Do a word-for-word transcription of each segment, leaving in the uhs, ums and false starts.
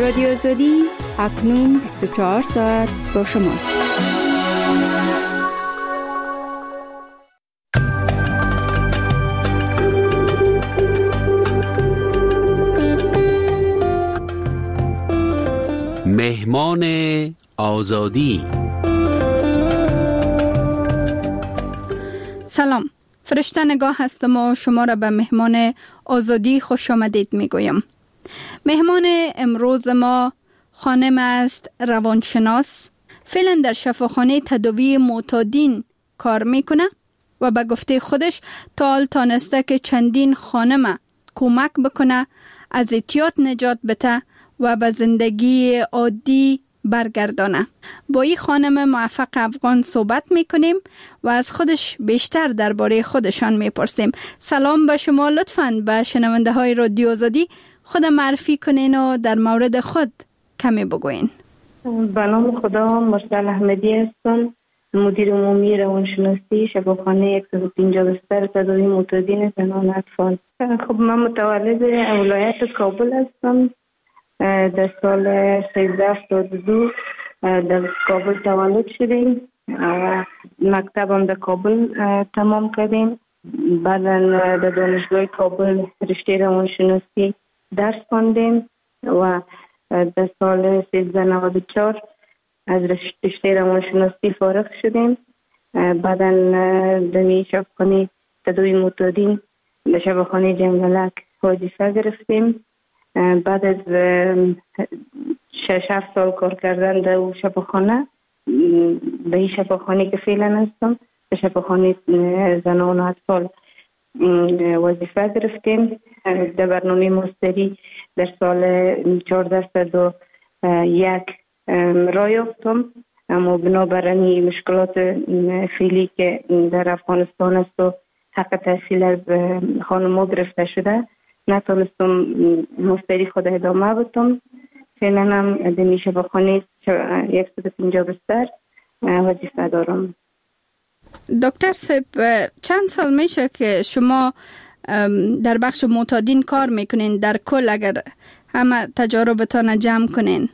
رادیو آزادی اکنون بیست و چهار ساعت با شماست. مهمان آزادی. سلام، فرشته نگاه هستم و شما را به مهمان آزادی خوش آمدید می گویم. مهمان امروز ما خانم است روانشناس، فعلا در شفاخانه تداوی معتادین کار میکنه و به گفته خودش تا حال تانسته که چندین خانم کمک بکنه از اعتیاد نجات بده و به زندگی عادی برگردانه. با این خانم موفق افغان صحبت میکنیم و از خودش بیشتر درباره خودشان میپرسیم. سلام به شما، لطفاً به شنونده های رادیو آزادی خود معرفی کنین و در مورد خود کمی بگوین. به نام خدا، مرسل احمدی هستم، مدیر عمومی روانشناسی شفاخانه صد و پنجاه بستر تداوی معتادین زنان و اطفال. خب من متولد ولایت کابل هستم. در سال سیزده هفتاد و دو در کابل تولد شدیم و مکتبم در کابل تمام کردیم. بعدا در دانشگاه کابل رشته روانشناسی درس خواندیم و در سال سیزده نود و چهار از رشته روانشناسی فارغ شدیم. بعدا در شفاخانه تداوی معتادین در شفاخانه جنگلک وظیفه گرفتیم. بعد از شش هفت سال کار کردن در شفاخانه، به این شفاخانه که فعلا هستم به شفاخانه زنان و اطفال وظیفه گرفتیم. در برنامه ماستری در سال چهارده صد و یک راه یافتم، اما بنابراین مشکلات فعلی که در افغانستان است و حق تحصیل از خانم‌ها گرفته شده نتونستم ماستری خود ادامه بدم. فعلا هم در شفاخانه صد و پنجاه بستر وظیفه دارم. دکتر صاحب، چند سال میشه که شما در بخش معتادین کار میکنین؟ در کل اگر همه تجاربتان جمع کنین.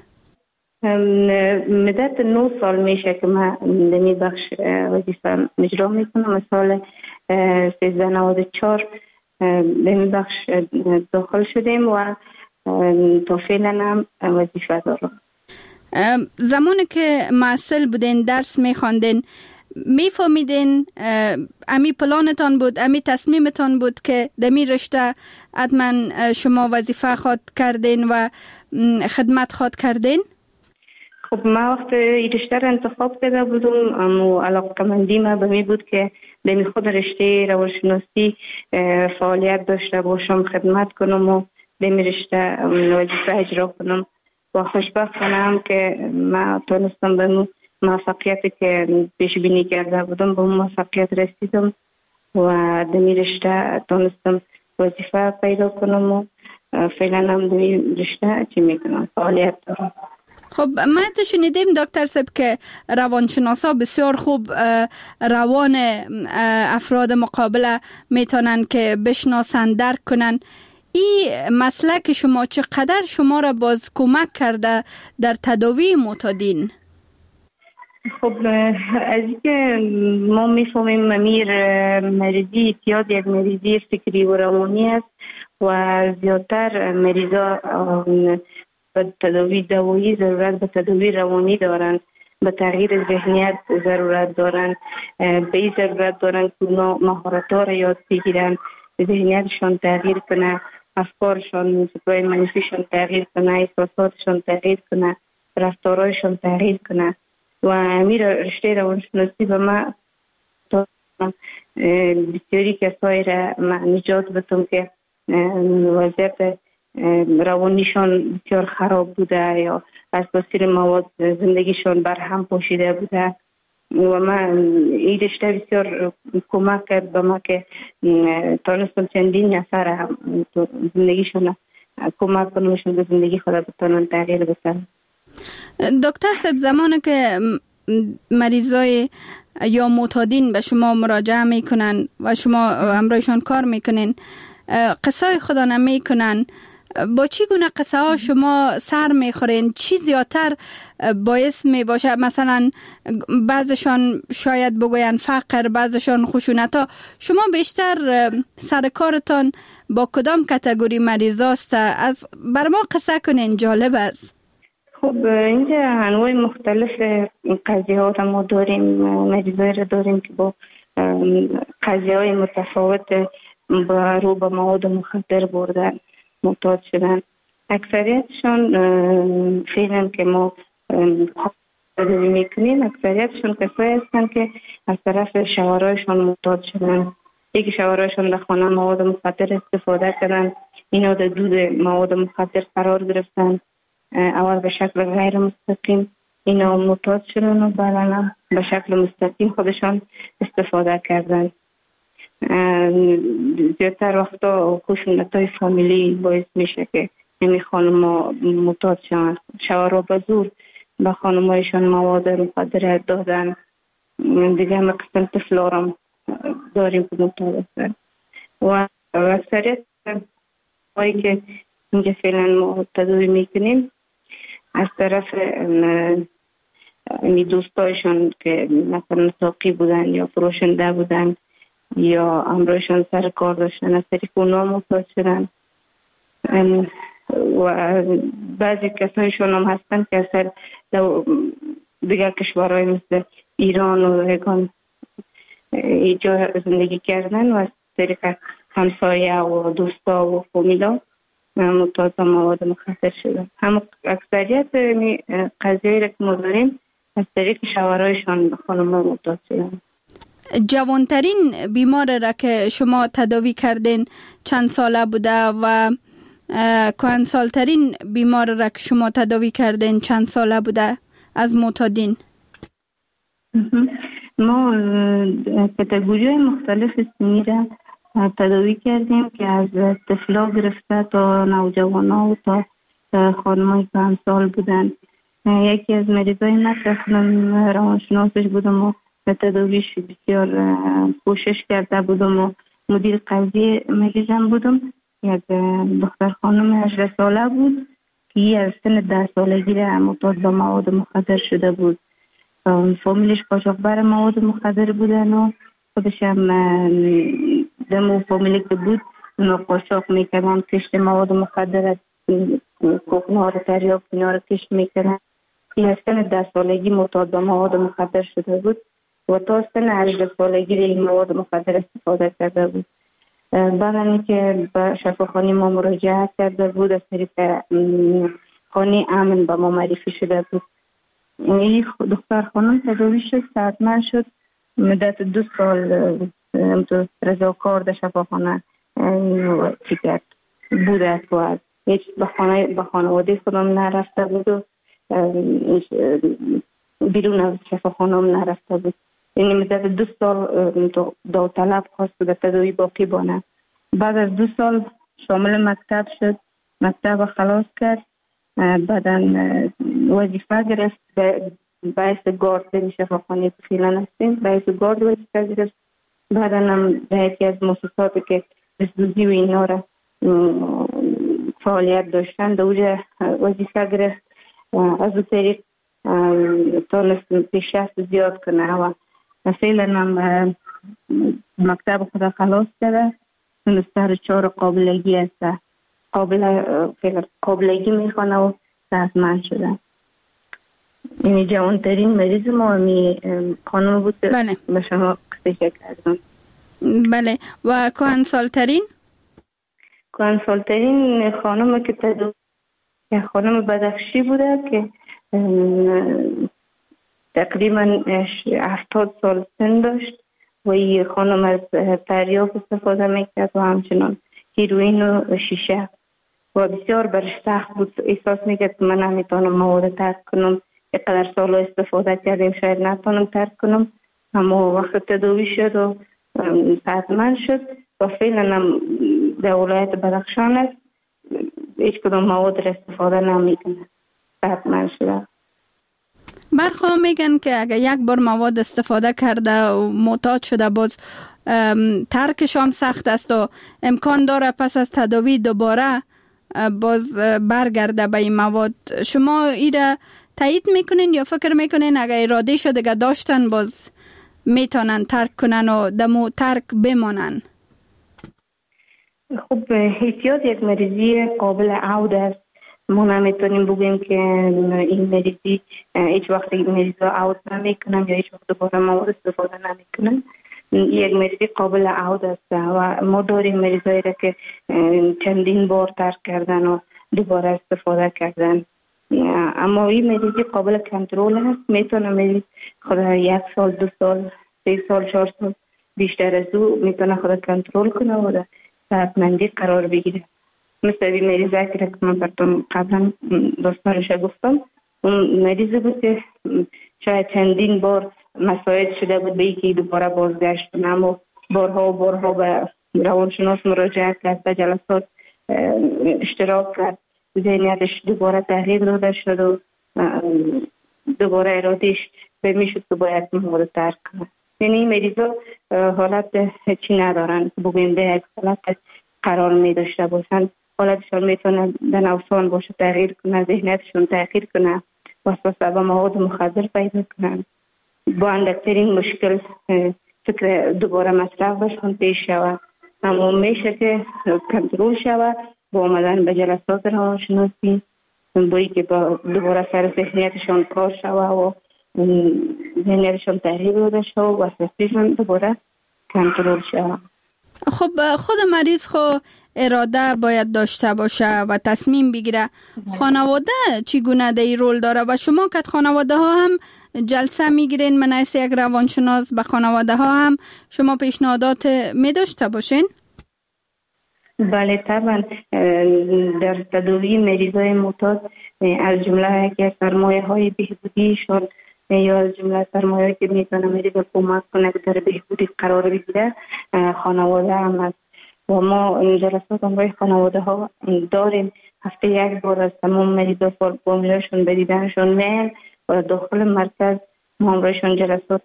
مدت نه سال میشه که من در این بخش وظیفه اجرا میکنم. سال سیزده نود و چهار در این بخش داخل شدیم و تا فعلا هم وظیفه دارم. زمانی که معسل بودین درس میخواندین میفهمیدین امی پلانتان بود، امی تصمیمتان بود که دمی رشته حتما شما وظیفه خواد کردین و خدمت خواد کردین؟ خب من وقت این رشته را انتخاب کرده بودم، اما علاقه‌مندی من به می بود که دمی خود رشته روانشناسی فعالیت داشته باشم، خدمت کنم و دمی رشته وظیفه اجرا کنم و خوشبختانم که من تونستم به موفقیتی که پیش بینی کرده بودم به موفقیت رسیدم و دمی رشته تونستم وظیفه پیدا کنم و فعلا هم دمی رشته چی میکنم فعالیت دارم. خب ما تو شنیدیم دکتر صاحب که روانشناسا بسیار خوب روان افراد مقابله میتونن که بشناسن، درک کنن. این مسلک شما چقدر شما را باز کمک کرده در تداوی معتادین؟ خب از اینکه ما میفهمیم امیر مریضی اعتیاد یک مریضی فکری و روانی است و زیادتر مریضا به تداوی دوایی ضرورت به تداوی روانی دارند، به تغییر ذهنیت ضرورت دارند، به این ضرورت دارند که مهارت‌ها را یاد بگیرن، ذهنیتشان تغییر کنه، افکارشان فکرای منفیشان تغییر کنه، احساساتشان تغییر کنه، رفتارهایشان تغییر کنه. و امیر رشته روانشناسی به من بسیاری کسایی را نجات بدم که وضعیت روانیشان بسیار خراب بوده یا از تاثیر مواد زندگیشان بر هم پاشیده بوده و من این رشته بسیار کمک کرد به ما که تانستم چندین نفر هم زندگیشان کمک کنمشون به زندگی خود بتانن تغییر بدن. دکتر صاحب، زمانی که مریضای یا معتادین به شما مراجعه میکنن و شما همراهشان کار میکنین، قصه خدا نمیکنن، با چی گونه قصه ها شما سر میخورین؟ چی زیادتر باعث می باشه؟ مثلا بعضشان شاید بگوین فقر، بعضشان خشونت ها. شما بیشتر سر کارتان با کدام کاتگوری مریضاست؟ از بر ما قصه کنین، جالب است. خب اینجا انواع مختلف قضیه ها ما داریم، مریضای را داریم که با قضیه های متفاوت با رو به مواد مخدر بردن معتاد شدن. اکثریتشان فعلا که ما تداوی میکنیم اکثریتشان کسایی هستند که از طرف شوهرایشان معتاد شدن. یکی شوهرایشان در خانه مواد مخدر استفاده کردن، اینا در دود مواد مخدر قرار گرفتن، اول به شکل غیر مستقیم اینا معتاد شدن و بعدا به شکل مستقیم خودشان استفاده کردن. زیادتر وقتا خشونت‌های فامیلی باعث میشه که نمی خانم معتاد شوند. شوهرها به زور به خانمایشان مواد مخدر دادن. دیگه همه قسم طفلارم داریم که معتاد هستن و اکثریت هایی که اینجا فعلا ما تداوی میکنیم از طرف می دوستایشان که مثلا ساقی بودن یا فروشنده بودن یا امروشان سر کار داشتن، از طریق اونا معتاد شدن. و بعضی کسانشون هم هستن که اصلا دیگر کشورهای مثل ایران و هگان اینجا زندگی کردن و از طریق همسایه و دوستا و فامیلا معتاد مواد مخدر شدن. هم اکثریت قضیه‌ای را که ما داریم از طریق شوهرایشان خانم‌ها معتاد شدن. جوانترین بیمار را که شما تداوی کردین چند ساله بوده و کهنسالترین بیمار را که شما تداوی کردین چند ساله بوده از معتادین؟ ما کاتگوری‌های مختلف سنی را تداوی کردیم که از طفلا گرفته تا نوجوانا و تا خانم‌های کهنسال بودن. یکی از مریضای من اصلا روانشناسش بودم و تداویش بسیار کوشش کرده بودم و مدیر قضیه مریضم بودم. یک دختر خانم هجده ساله بود که از سن ده سالگی را معتاد به مواد مخدر شده بود. فامیلش قاچاقبر مواد مخدر بودن و خودش هم دمو فامیلی که بود اونا قاچاق میکردن، کشت مواد مخدر کوکنها رو تریاک اینا رو کشت میکردن. این از سن ده سالگی معتاد به مواد مخدر شده بود و تا سن هجده سالگی این مواد مخدر استفاده کرده بود. بعد اینکه به شفاخانه ما مراجعه کرده بود از طریق خانه امن به ما معرفی شده بود. این دختر خانم تداوی شد، صحتمند شد، مدت دو سال رضاکار در شفاخانه چی کرد بوده و هیچ به خانه به خانواده خودم نرفته بود و بیرون از شفاخانه هم نرفته بود. یعنی مدت دو سال داوطلب خواست به تداوی باقی بانه. بعد از دو سال شامل مکتب شد، مکتب خلاص کرد، بعدا وظیفه گرفت به باعث گارد در شفاخانه فعلا هستیم، باعث گارد وظیفه گرفت. بعدا هم به یکی از مؤسساتی که دزدوزی و اینا را فعالیت داشتن در اونجا وظیفه گرفت. از اون طریق تونست پیشرفت زیاد کنه و فعلا هم مکتب خود خلاص کرده، تونسته چهار قابلگی هست، قابل قابلگی میخوانه و صحتمند شده. این جوانترین مریض ما همی خانم بود که بله. به شما قصه کردم. بله. و کهنسالترین؟ کهنسالترین خانم که تداوی خانم بدخشی بوده که تقریبا هفتاد سال سن داشت و این خانم از تریاک استفاده میکرد و همچنان هیروئین و شیشه و بسیار برش سخت بود. احساس میکرد که من نمیتونم مواد ترک کنم، اینقدر سال استفاده کردیم شاید نتونم ترک کنم. اما وقت تداوی شد و صحتمند شد و فعلا هم در ولایت بدخشان است، هیچ کدام مواد را استفاده نمیکنه، صحتمند شده. برخواه میگن که اگر یک بار مواد استفاده کرده و معتاد شده باز ترکش هم سخت است و امکان داره پس از تداوی دوباره باز برگرده به این مواد. شما ایره تایید میکنین یا فکر میکنین اگر اراده شده که داشتن باز میتونن ترک کنن و دمو ترک بمانن؟ خب احتیاط یک مریضی قابل عود است. ما نمیتونیم بگوییم که این مریضی هیچ وقت این مریض را عود نمیکنن یا هیچ وقت دوباره مواد استفاده نمیکنن. یک مریضی قابل عود است و ما داریم مریضایی را که چندین بار ترک کردن و دوباره استفاده کردن. اما این مریضی قابل کنترل است. میتونه مریض خود یک سال، دو سال، سه سال، چهار سال بیشتر از او میتونه خود کنترل کنه و در صحتمندی قرار بگیره. مثل این مریضی که من براتون قبلا داستانش گفتم، اون مریضی بود که شاید چندین بار مساعد شده بود به اینکه دوباره بازگشت کنه، اما بارها و بارها به روانشناس مراجعه کرد، به جلسات اشتراک کرد، ذهنیتش دوباره تغییر داده شد و دوباره ارادهش به میشد که باید مواد ترک کنه. یعنی این مریضا حالت چی ندارن که بگویم به یک حالت قرار می داشته باشن. حالتشان میتونه در اوسان باشه، تغییر کنه، ذهنیتشون تغییر کنه، وسوسه به مواد مخدر پیدا کنن. با اندکترین مشکل فکر دوباره مصرف بشون پیش شود. اما میشه که کنترل شود با آمدن به جلسات روانشناسی، بایی که با دوباره سر ذهنیتشان کار شود و ذهنیتشان تغییر داده شود و وسوسه‌شان دوباره کنترل شود. خب خود مریض خو اراده باید داشته باشه و تصمیم بگیره. خانواده چگونه در این رول داره و شما که خانواده ها هم جلسه میگیرین من از یک روانشناس به خانواده ها هم شما پیشنهادات می داشته باشین؟ بله طبعا. در تداوی مریضای معتاد از جمله که سرمایه های بهبودیشان یا از جمله سرمایه که میتونه مریض کمک کنه که در بهبودی قرار بگیره خانواده هم است. و ما جلسات امروی خانواده ها داریم. هفته یک بار از تمام مریضا فامیلاشون به دیدنشون میل و داخل مرکز ما امرویشون جلسات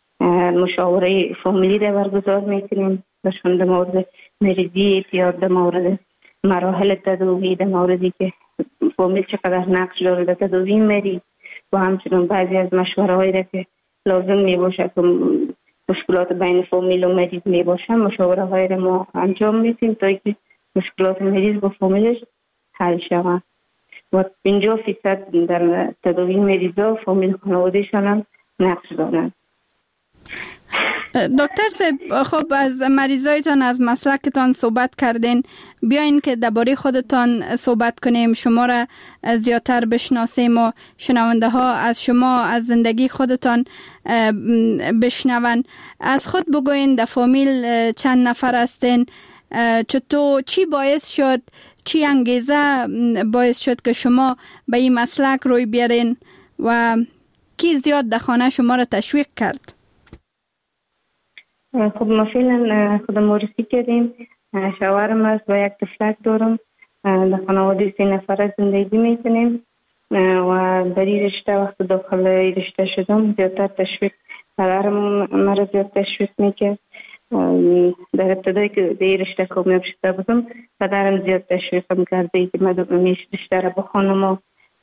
مشاوره فامیلی را برگزار میکنیم. بهشون در مورد مریضی اعتیاد، در مورد مراحل تداوی، در موردی که فامیل چقدر نقش داره در تداوی مریض و همچنین بعضی از مشوره هایی را که لازم می باشه که مشکلات بین فامیل و مریض می باشه، مشاوره های را ما انجام میدیم تا اینکه مشکلات مریض با فامیلش حل شود. و پنجاه فیصد در تداوی مریضا فامیل خانوادهشان هم نقش دارند. دکتر صاحب، خب از مریضایتان از مسلکتان صحبت کردین، بیاین که درباره خودتان صحبت کنیم، شما را زیادتر بشناسیم و شنونده ها از شما از زندگی خودتان بشنون. از خود بگوین در فامیل چند نفر هستین؟ چطور چی باعث شد، چی انگیزه باعث شد که شما به این مسلک روی بیارین و کی زیاد در خانه شما را تشویق کرد؟ خب ما فعلا خود معرفی کردیم. شوهرم است و یک طفلک دارم. در خانواده سه نفره زندگی میکنیم و در این رشته وقت داخل این رشته شدم زیادتر تشویق پدرم مرا زیاد تشویق میکرد. در ابتدایی که در این رشته کامیاب شده بودم پدرم زیاد تشویقم کرده که من این رشته را بخوانم و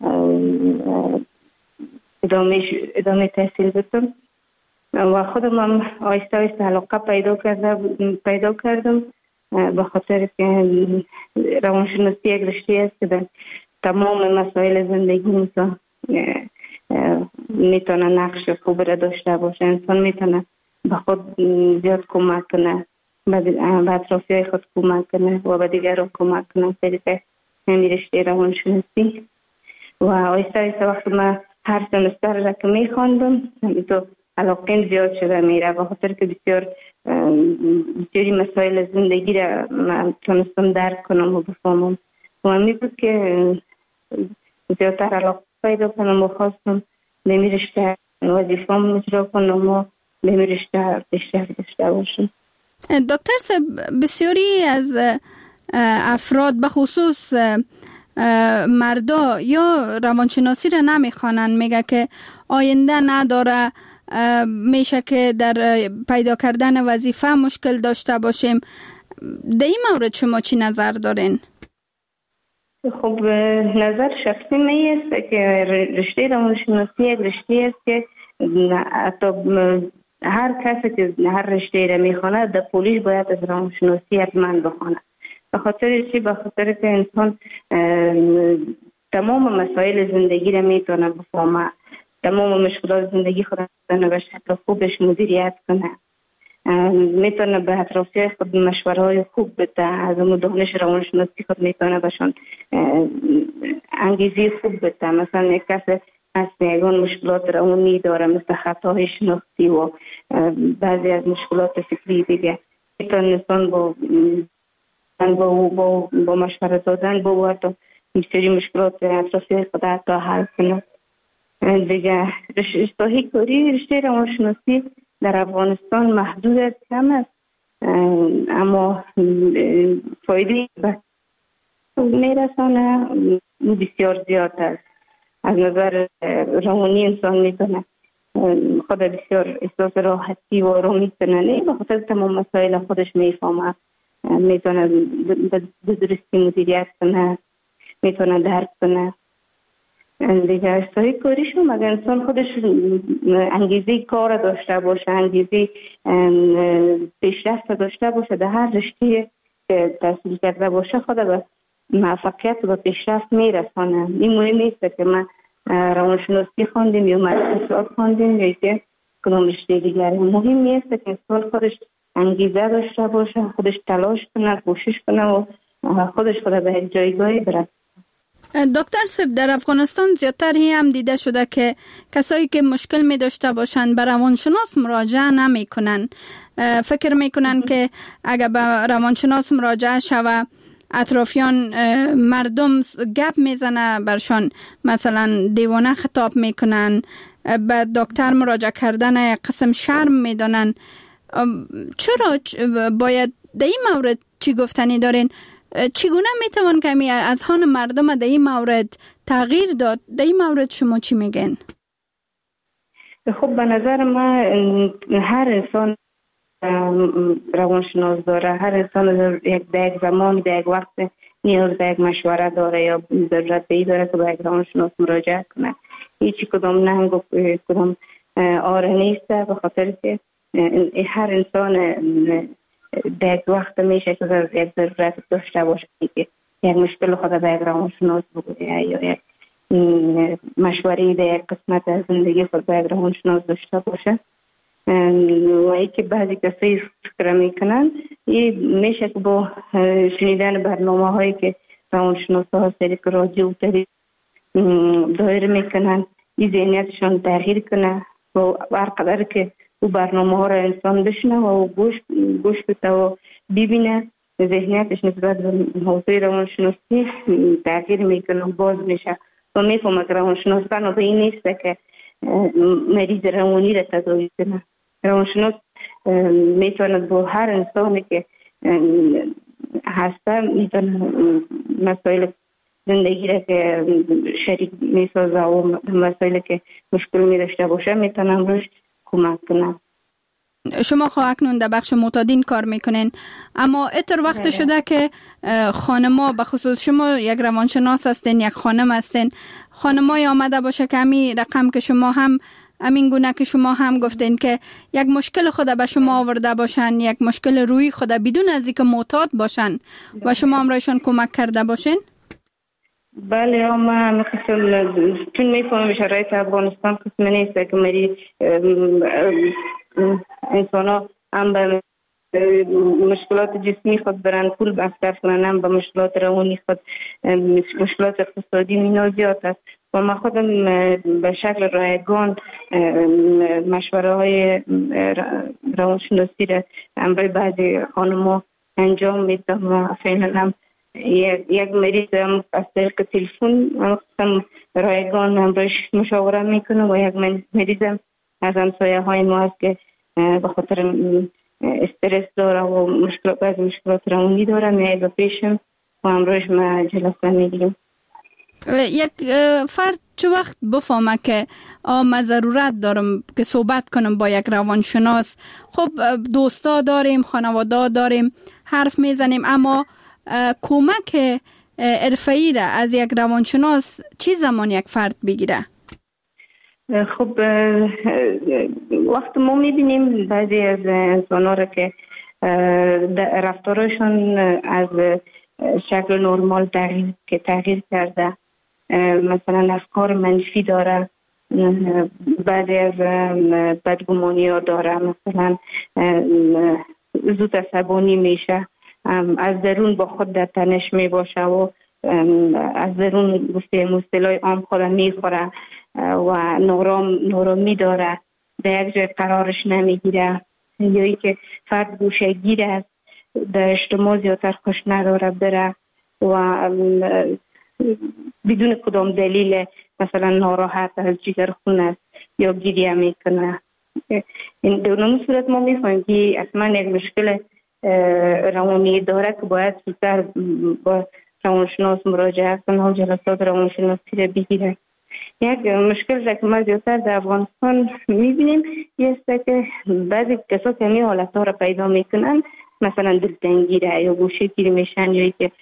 ادامه ادامه تحصیل بدم. و خودم هم آیسته آیسته علاقه پیدا کردم پیدا کردم به خاطر که روانشناسی یک رشته است که در تمام مسائل زندگی انسان میتونه نقش خوب را داشته باشه. انسان میتونه به خود زیاد کمک کنه، به اطرافی های خود کمک کنه و به دیگران کمک کنه. طریق همین رشته روانشناسی و آیسته آیسته وقتی من هر سمستر را که میخواندم تو علاقه زیاد شده میره و خاطر که بسیار بسیاری مسائل زندگی را من تونستم درک کنم و بفهمم و همی بود که زیادتر علاقه پیدا کنم و خواستم به می رشته وظیفه‌ام اجرا کنم و به می رشته بیشتر داشته باشم. دکتر صاحب، بسیاری از افراد به خصوص مردا یا روانشناسی را نمیخوانند، میگه که آینده نداره، میشه که در پیدا کردن وظیفه مشکل داشته باشیم. در این مورد شما چی نظر دارین؟ خب نظر شخصی می است که رشته روانشناسی یک رشته است که حتی هر کسی که هر رشته را میخواند در پولیش باید از روانشناسی حتما بخواند. به خاطر چی؟ به خاطر که انسان تمام مسائل زندگی را میتونه بفهمه، تمام مشکلات زندگی خود را به شکل خوبش مدیریت کنه، میتونه به اطرافیان خود مشوره های خوب بده، از اون دانش روانشناسی خود میتونه بهشون انگیزه خوب بده. مثلا یک کس از یگان مشکلات روانی داره مثل خطاهای شناختی و بعضی از مشکلات فکری دیگه، میتونه انسان با با با, با مشوره دادن با حتی سری مشکلات اطرافیان خود حتی حل کنه. دیگه رشته کاری رشته روانشناسی در افغانستان محدود است، کم است، اما فایده به میرسانه بسیار زیاد است. از نظر روانی انسان میتونه خود بسیار احساس راحتی و آرامی کنه، نه به خاطر تمام مسائل خودش میفهمه، میتونه به درستی مدیریت کنه، میتونه درک کنه. دیگه اشتهای کاریشون مگه انسان خودش انگیزه کار داشته باشه، انگیزه پیشرفت داشته باشه، در هر رشته که تحصیل کرده باشه خود به موفقیت و پیشرفت میرسانه. این مهم نیست که من روانشناسی خواندیم یا اقتصاد خواندیم یا که کدام رشته دیگری. مهم نیست که انسان خودش انگیزه داشته باشه، خودش تلاش کنه، کوشش کنه و خودش خود به یک جایگاهی برسه. دکتر صاحب، در افغانستان زیادتر هم دیده شده که کسایی که مشکل می داشته باشند به روانشناس مراجعه نمی کنن. فکر می کنن که اگر به روانشناس مراجعه شوه اطرافیان مردم گپ میزنه برشان، مثلا دیوانه خطاب میکنن، به دکتر مراجعه کردن یک قسم شرم میدانن. چرا باید در این مورد چی گفتنی دارین؟ چگونه میتوان کمی از هان مردم در این مورد تغییر داد؟ در این مورد شما چی میگن؟ خب به نظر من هر انسان روانشناس داره، هر انسان در یک زمان در یک وقت نیاز به یک مشوره داره یا ضرورت به ای داره که به یک روانشناس مراجعه کنه. هیچی کدام ننگ و کدام آره نیست، به خاطر که هر انسان در یک وقت میشه که یک ضرورت داشته باشه که یک مشکل خود به یک روانشناس بگویه یا یک مشوره در یک قسمت از زندگی خود به یک روانشناس داشته باشه. و ای که بعضی کسی فکر میکنن این میشه که با شنیدن برنامه هایی که روانشناس ها سری که راجع و تری دایر میکنن این ذهنیتشان تغییر کنه و هر قدر که او برنامه ها را انسان بشنه و گوش گوش بده و ببینه ذهنیتش نسبت به حوزه روانشناسی تغییر میکنه و باز میشه و میفهمه که روانشناس بنا به این نیست که مریض روانی را تداوی کنه. روانشناس میتواند با هر انسانی که هسته میتونه مسائل زندگی را که شریک میسازه و مسائل که مشکل میداشته باشه میتونم روش کمک کنم. شما خواهد اکنون در بخش معتادین کار میکنین، اما اتر وقت شده که خانما، به خصوص شما یک روانشناس هستین، یک خانم هستین، خانمای آمده باشه که همین رقم که شما هم همین گونه که شما هم گفتین که یک مشکل خود به شما آورده باشن، یک مشکل روی خود بدون از اینکه معتاد باشن و شما امرایشان کمک کرده باشین؟ بله، ما مثلا چون میفهمم شرایط افغانستان قسم نیست که مری انسان ها هم به مشکلات جسمی خود برن پول مصرف کنن، هم به مشکلات روانی خود، مشکلات اقتصادی مینا زیاد است و ما خودم به شکل رایگان مشوره های روانشناسی را امروی بعضی خانم‌ها انجام میدم و فعلا هم یک مریض هم از طریق تلفن هم رایگان امرویش مشاوره میکنم و یک مریض هم از همسایه های ما هست که به خاطر استرس داره و مشکلات بعضی مشکلات روانی داره میای به پیشم و امرویش ما جلسه میگیریم. یک فرد چه وقت بفهمه که من ضرورت دارم که صحبت کنم با یک روانشناس؟ خب دوستا داریم، خانواده داریم، حرف میزنیم، اما کمک حرفه‌ای را از یک روانشناس چی زمان یک فرد بگیره؟ خب وقت ما میبینیم بعضی از انسان ها را که رفتارشون از شکل نرمال تغییر که تغییر کرده، مثلا افکار منفی داره، بعضی از بدگمانی ها داره، مثلا زود عصبانی میشه، از درون با خود در تنش می باشه و از درون گفته مصطلح عام خود میخوره و نورام نورامی داره، در یک جای قرارش نمیگیره، یا ای که فرد گوشه گیر است، در اجتماع زیادتر خوش نداره بره و بدون کدام دلیل مثلا ناراحت از جگر خون است یا گریه میکنه. این در صورت ما میفهمیم که اصلا یک مشکل روانی داره که باید زودتر با روانشناس مراجعه کنه و جلسات روانشناسی را بگیره. یک مشکل را که ما زیادتر در افغانستان میبینیم یه است که بعضی کسا که همین حالت ها را پیدا میکنن، مثلا دلتنگی را یا گوشه گیری میشن یا که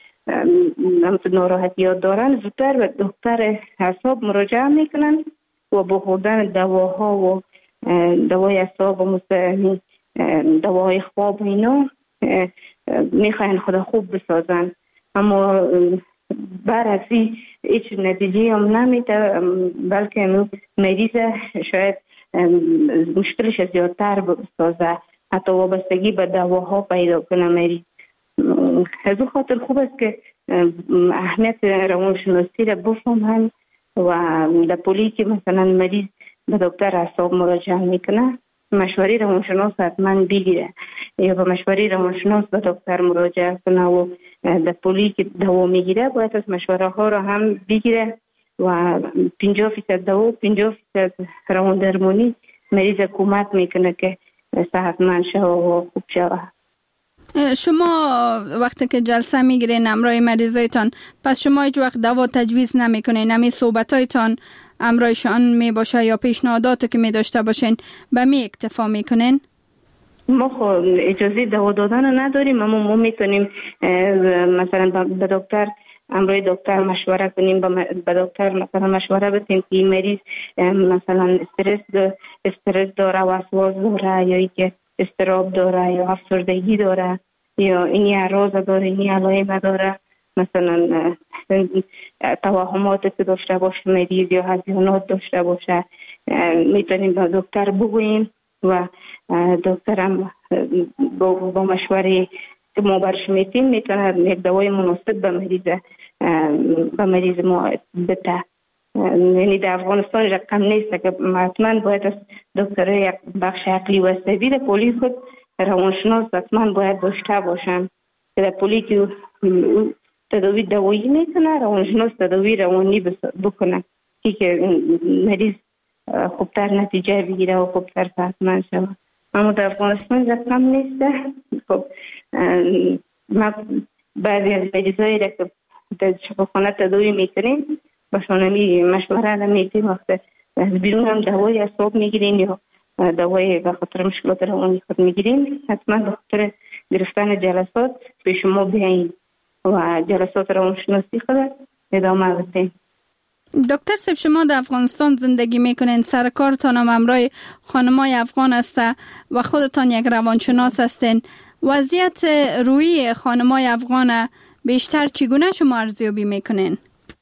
ناراحتی ها دارن، زودتر به دکتر اعصاب مراجعه میکنن و با خوردن دواها و دوای اعصاب و مثل دواهای خواب و اینا میخواین خدا خوب بسازن، اما برعکسی هیچ نتیجه هم نمیده، بلکه مریض شاید مشکلش زیادتر بسازه، حتی وابستگی به دواها پیدا کنه مریض. از اون خاطر خوب است که اهمیت روانشناسی را بفهمن و در پولی که مثلا مریض به دکتر اعصاب مراجعه میکنه، مشوره روانشناس حتما بگیره یا به مشوره روانشناس به دکتر مراجعه کنه و در پولی که دوا میگیره باید از مشوره ها را هم بگیره و پنجاه فیصد دوا و پنجاه فیصد روان درمانی مریض کمک میکنه که صحتمند شود و خوب شود. شما وقتی که جلسه میگیرین همراه مریضایتان، پس شما هیچ وقت دوا تجویز نمیکنین؟ همین صحبتایتان همراهشان می باشه یا پیشنهاداتی که می داشته باشین به می اکتفا میکنین؟ ما خب اجازه دوا دادن نداریم، اما ما میتونیم مثلا به دکتر همراه دکتر مشوره کنیم، به دکتر مثلا مشوره بدیم که این مریض مثلا استرس استرس داره، وسواس داره، یا اینکه اضطراب داره یا افسردگی داره یا این اعراض داره، این علائم داره، مثلا توهماتی که داشته باشه مریض یا هزیانات داشته باشه، میتونیم به دکتر بگوییم و دکتر هم با مشوره که ما برش میتیم میتونه یک دوای مناسب به مریض به مریض ما بده. یعنی در افغانستان رقم نیست که حتما باید از دکتر یک بخش عقلی و عصبی در پولی خود روانشناس حتما باید داشته باشن که در پولی که تداوی دوایی میکنه روانشناس تداوی روانی بکنه که مریض خوبتر نتیجه بگیره و خوبتر صحتمند شود. اما در افغانستان رقم نیست. خب ما بعضی از مریضایی را که در شفاخانه تداوی میکنیم باشون همی مشوره نمیتیم، وقت بیرون هم دوای اعصاب میگیرین یا دوای به خاطر مشکلات روانی خود میگیرین، حتما به خاطر گرفتن جلسات به شما بیاین و جلسات روانشناسی خود ادامه بدین. دکتر صاحب، شما در افغانستان زندگی میکنین، سر کارتان هم همراه خانمای افغان است و خودتان یک روانشناس هستین. وضعیت روحی خانمای افغان بیشتر چگونه شما ارزیابی میکنین؟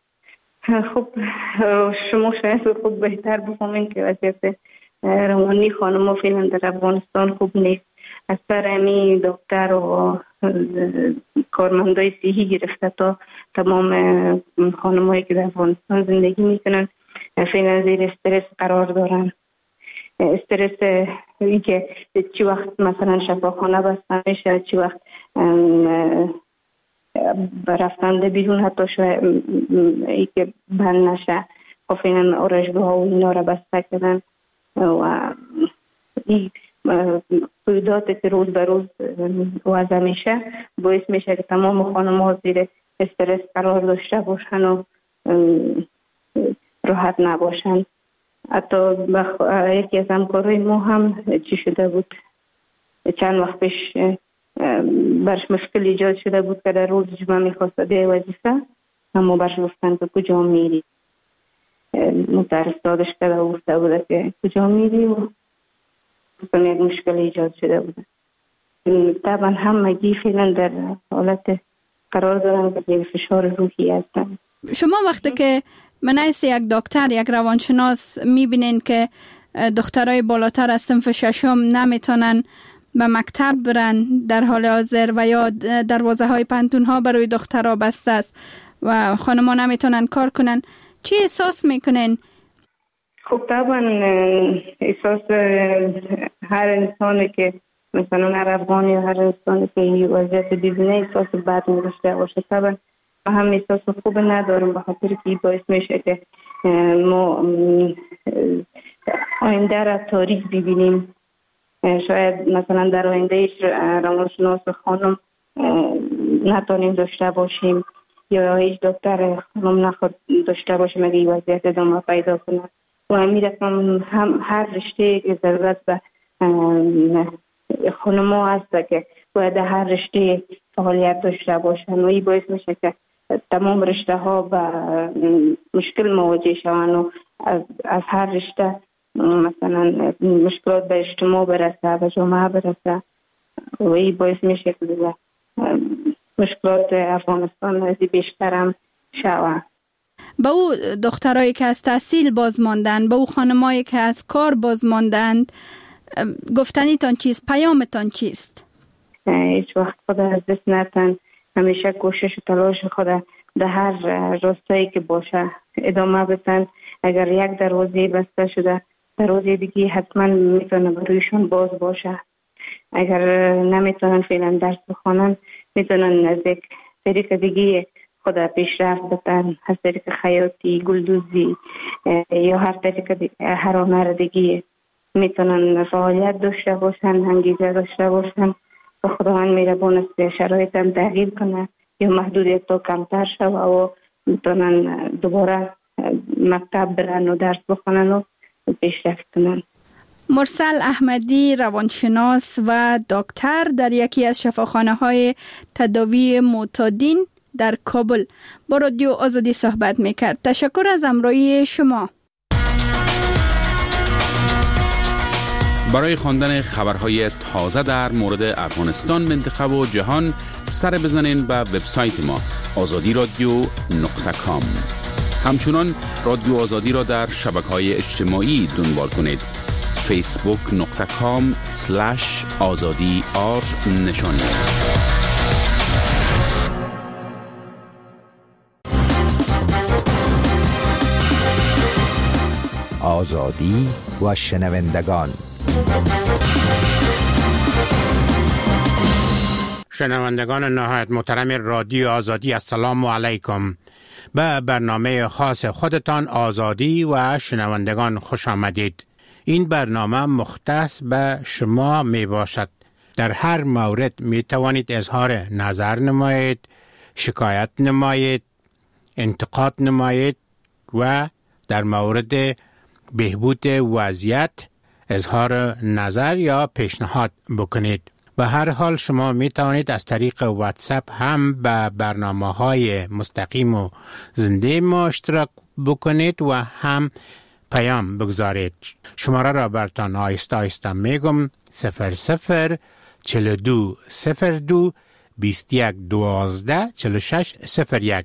خب شما شاید خوب بهتر بفهمین که وضعیت روانی خانم‌ها فعلا در افغانستان خوب نیست. از سر امی دکتر و کارمندای صحی گرفته تا تمام خانم‌هایی که در افغانستان زندگی میکنن فعلا زیر استرس قرار دارن. استرس این که چی وقت مثلا شفاخانه بسته میشه، چی وقت رفتن بیرون حتی شاید ای که بند نشه، خب فعلا آرایشگاه ها و اینا را بسته کردن و این قیوداتی که روز به روز وضع میشه باعث میشه که تمام خانم ها زیر استرس قرار داشته باشن و راحت نباشن. حتی یکی از همکارای ما هم چی شده بود، چند وقت پیش برش مشکل ایجاد شده بود که در روز جمعه میخواست بیای وظیفه اما برش گفتن که کجا میری. مترستادش کرده و گفته بوده که کجا میری و مثلا یک مشکل ایجاد شده بوده. طبعا همگی فعلا در حالت قرار دارن که زیر فشار روحی هستن. شما وقتی که منعیس یک دکتر، یک روانشناس میبینین که دخترای بالاتر از صنف ششم نمیتونن به مکتب برن در حال حاضر و یا دروازه های پانتون ها برای دخترها بسته است و خانم‌ها نمیتونن کار کنن، چی احساس میکنین؟ خب طبعا احساس هر انسانی که مثلا هر افغانی یا هر انسانی که این وضعیت ببینه احساس بد می‌داشته باشه. طبعا ما هم احساس خوب ندارم به خاطر که باعث میشه که ما آینده را تاریک ببینیم. شاید مثلا در آینده روانشناس خانم نتونیم داشته باشیم یا هیچ دکتر خانم نخواد داشته باشیم اگه این وضعیت ادامه پیدا کنه. و همین رقم هم هر رشته که ضرورت به خانم ها هست که باید هر رشته فعالیت داشته باشن و این باعث میشه که تمام رشته ها به مشکل مواجه شوند و از, از هر رشته مثلا مشکلات به اجتماع برسه، به جامعه برسه و این باعث میشه که مشکلات افغانستان از بیشتر هم شود. به او دخترایی که از تحصیل باز ماندن، به او خانمایی که از کار باز ماندند، گفتنیتان چیست؟ پیامتان چیست؟ هیچ وقت خود از دست نتن، همیشه کوشش و تلاش خود در هر راستایی که باشه ادامه بدن. اگر یک دروازه بسته شده دروازه دیگه حتما میتونه برویشون باز باشه. اگر نمیتونن فعلا درس بخونن میتونن از یک طریق دیگه خود پیشرفت بدن، از طریق خیاطی، گلدوزی یا هر طریق دیگه، هر هنر دیگه میتونن فعالیت داشته باشن، انگیزه داشته باشن و خداوند مهربان است شرایط هم تغییر کنه یا محدودیت تا کمتر شوه و میتونن دوباره مکتب برن و درس بخونن و پیشرفت کنن. مرسل احمدی، روانشناس و دکتر در یکی از شفاخانه های تداوی معتادین در کابل با رادیو آزادی صحبت میکرد. تشکر از همراهی شما. برای خواندن خبرهای تازه در مورد افغانستان، منطقه و جهان سر بزنین به وبسایت ما آزادی رادیو نقطه کام. همچنان رادیو آزادی را در شبکه‌های اجتماعی دنبال کنید. فیسبوک نقطه کام سلش آزادی آر نشانی است. آزادی و شنوندگان. شنوندگان نهایت محترم رادیو آزادی، السلام علیکم. به برنامه خاص خودتان آزادی و شنوندگان خوش آمدید. این برنامه مختص به شما می باشد. در هر مورد می توانید اظهار نظر نمایید، شکایت نمایید، انتقاد نمایید و در مورد بهبود وضعیت اظهار نظر یا پیشنهاد بکنید. به هر حال شما می توانید از طریق واتساپ هم به برنامه‌های مستقیم و زنده ما اشتراک بکنید و هم پیام بگذارید. شماره را برتان آیسته آیسته میگم: صفر صفر چهل و دو صفر دو بیست و یک دوازده چهل و شش صفر یک.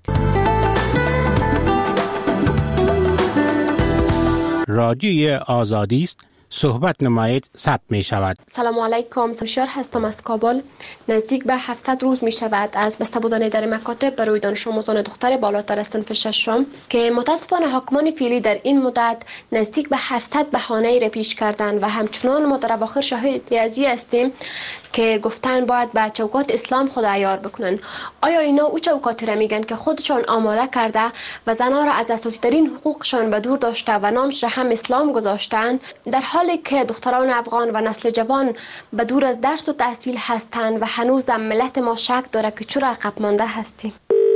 رادیوی آزادی است. صحبت نمایید، ثبت می شود. سلام علیکم، سمشار هستم از کابل. نزدیک به هفتصد روز می شود از بسته بودن در مکاتب برای دانش آموزان دختر بالاتر از صنف ششم که متاسفانه حاکمان فعلی در این مدت نزدیک به هفتصد بهانه را پیش کردند و همچنان ما در اواخر شاهد ازی هستیم که گفتن باید به چوکات اسلام خود عیار بکنن. آیا اینا او چوکاتی را میگن که خودشان آماده کرده و زنها را از اساسی ترین حقوقشان به دور داشته و نامش را هم اسلام گذاشتند، در حالی که دختران افغان و نسل جوان به دور از درس و تحصیل هستند و هنوز ملت ما شک داره که چرا عقب مانده هستیم.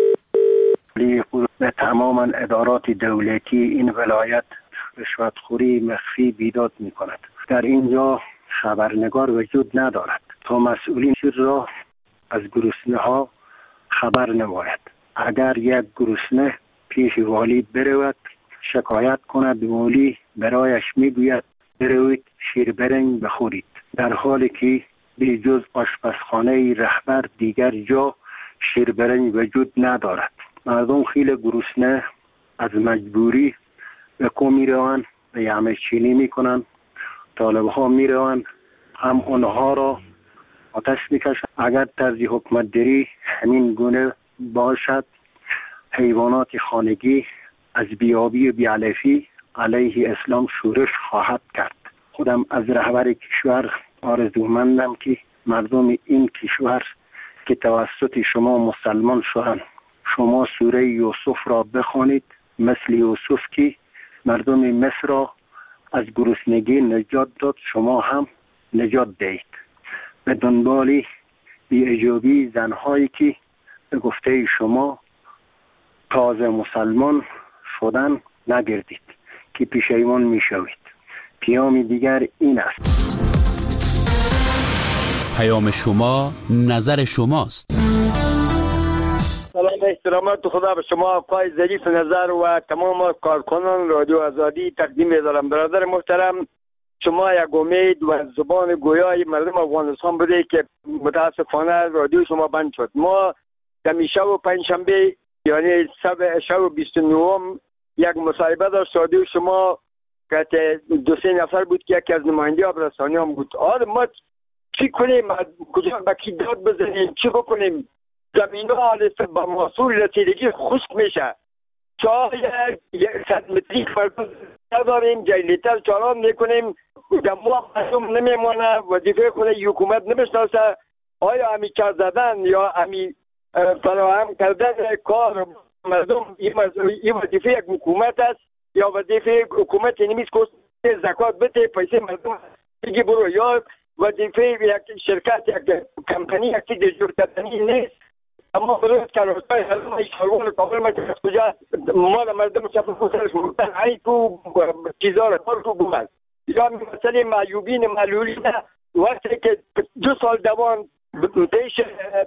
به تماما ادارات دولتی این ولایت رشوتخوری مخفی بیداد می کند. در اینجا خبرنگار وجود ندارد تا مسئولین را از گرسنه ها خبر نماید. اگر یک گرسنه پیش والی برود شکایت کند، والی برایش میگوید بروید شیر برنج بخورید، در حالی که به جز آشپزخانه رهبر دیگر جا شیر برنج وجود ندارد. مردم خیلی گرسنه از مجبوری به کو میروند، به یمه چینی میکنند. طالب ها میروند هم اونها را آتش میکشند. اگر طرز حکمت داری همین گونه باشد، حیوانات خانگی از بیابی و بیعلفی علیه اسلام شورش خواهد کرد. خودم از رهبر کشور آرزومندم که مردم این کشور که توسط شما مسلمان شدند، شما سوره یوسف را بخوانید، مثل یوسف که مردم مصر را از گرسنگی نجات داد، شما هم نجات دهید. به دنبال بی‌اجابی زنهایی که به گفته شما تازه مسلمان شدن نگردید که پشیمان می شوید. پیام دیگر این است: پیام شما نظر شماست. سلام، احترامات خدا به شما آقای ظریف نظر و تمام کارکنان رادیو آزادی تقدیم می‌دارم. برادر محترم، شما یک امید و زبان گویای مردم افغانستان بوده که متاسفانه رادیو شما بند شد. ما در شب و پنجشنبه یعنی شب بیست و نهم یک مصاحبه داشت رادیو شما که دو سه نفر بود که یکی از نماینده رسانیان بود. آره ما چی کنیم؟ کجا با کی داد بزنیم؟ چی بکنیم؟ زمین ها با محصول رسیدگی خشک میشه. چای صد متری فرق نداریم، جلیتر چالان میکنیم، دموع مردم نمیمانه، وظیفه خود حکومت نمیشناسه. آیا همی چار زدن یا همی فراهم کردن کار مردم این وظیفه یک حکومت است یا وظیفه حکومت نمیست که زکات بده پیسه مردم بگی برو، یا وظیفه یک شرکت یک کمپانی یک چیز جور کردنی نیست. اما برای کارهای حلم شروع کامل مکه کجا مال مردم شفاف خودش مردن ای تو چیزا را تو بود. یا مثلا معیوبین معلولین وقتی که دو سال دوام پیش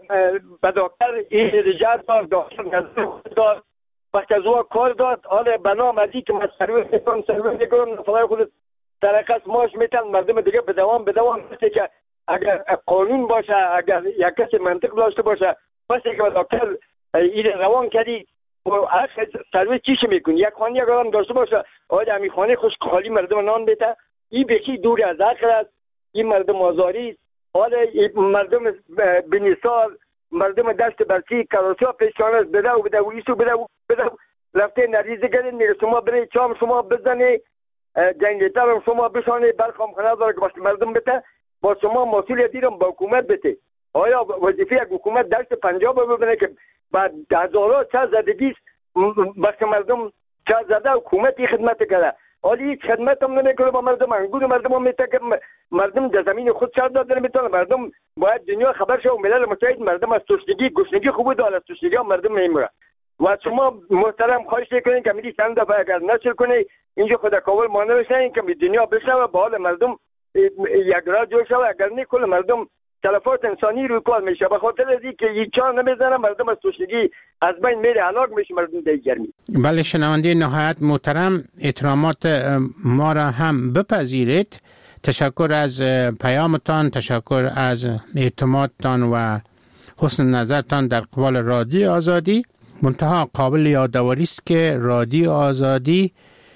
به دکتر این رجال دار دکتر دار وقتی از او کار داد، حالا بنام از این که من سرویس میکنم سرویس میکنم نفلای خود ترقص ماش میتن مردم دیگه به دوام به دوام مثل که اگر قانون باشه، اگر یک کسی منطق داشته باشه، مثل که دکتر این روان کردی و هر سرویس چیش میکنی؟ یک خانه یک آدم داشته باشه، آیا همی خانه خوش خالی مردم نان بیته؟ این بکی دور از عقل است. این مردم آزاری است. حالا مردم بنیسال مردم دست برسی کراسی ها پیشکان است بده و بده و ایسو بده و بده رفته نریزه گرد میگه شما بره چام شما بزنی جنگیتر هم شما بشانه برخام خانه داره که باشه مردم بده با شما مسئولیتی رو با حکومت بده. آیا وظیفه یک حکومت دست پنجاب ببینه که بعد هزارها چه زدگیست بس مردم چه زده حکومتی خدمت کرده، حالی هیچ خدمت هم نمیکنه با مردم. انگور مردم هم میته که مردم در زمین خود چه داد نمیتونه. مردم باید دنیا خبر شه و ملل متحد مردم از تشنگی گشنگی خوب داره، از تشنگی هم مردم نمیره. و شما محترم خواهش میکنین که میری چند دفعه اگر نشر کنی اینجا خدا کاول ما نمیشین که دنیا بشه و با حال مردم یک را جوش شه. اگر نیکل مردم تلفات انسانی روی کار میشه به خاطر از اینکه هیچ چا نمیزنه مردم از تشنگی از بین میره، هلاک میشه مردم دیگر می. بله شنونده نهایت محترم، احترامات ما را هم بپذیرید. تشکر از پیامتان، تشکر از اعتمادتان و حسن نظرتان در قبال رادیو آزادی. منتها قابل یادآوری است که رادیو آزادی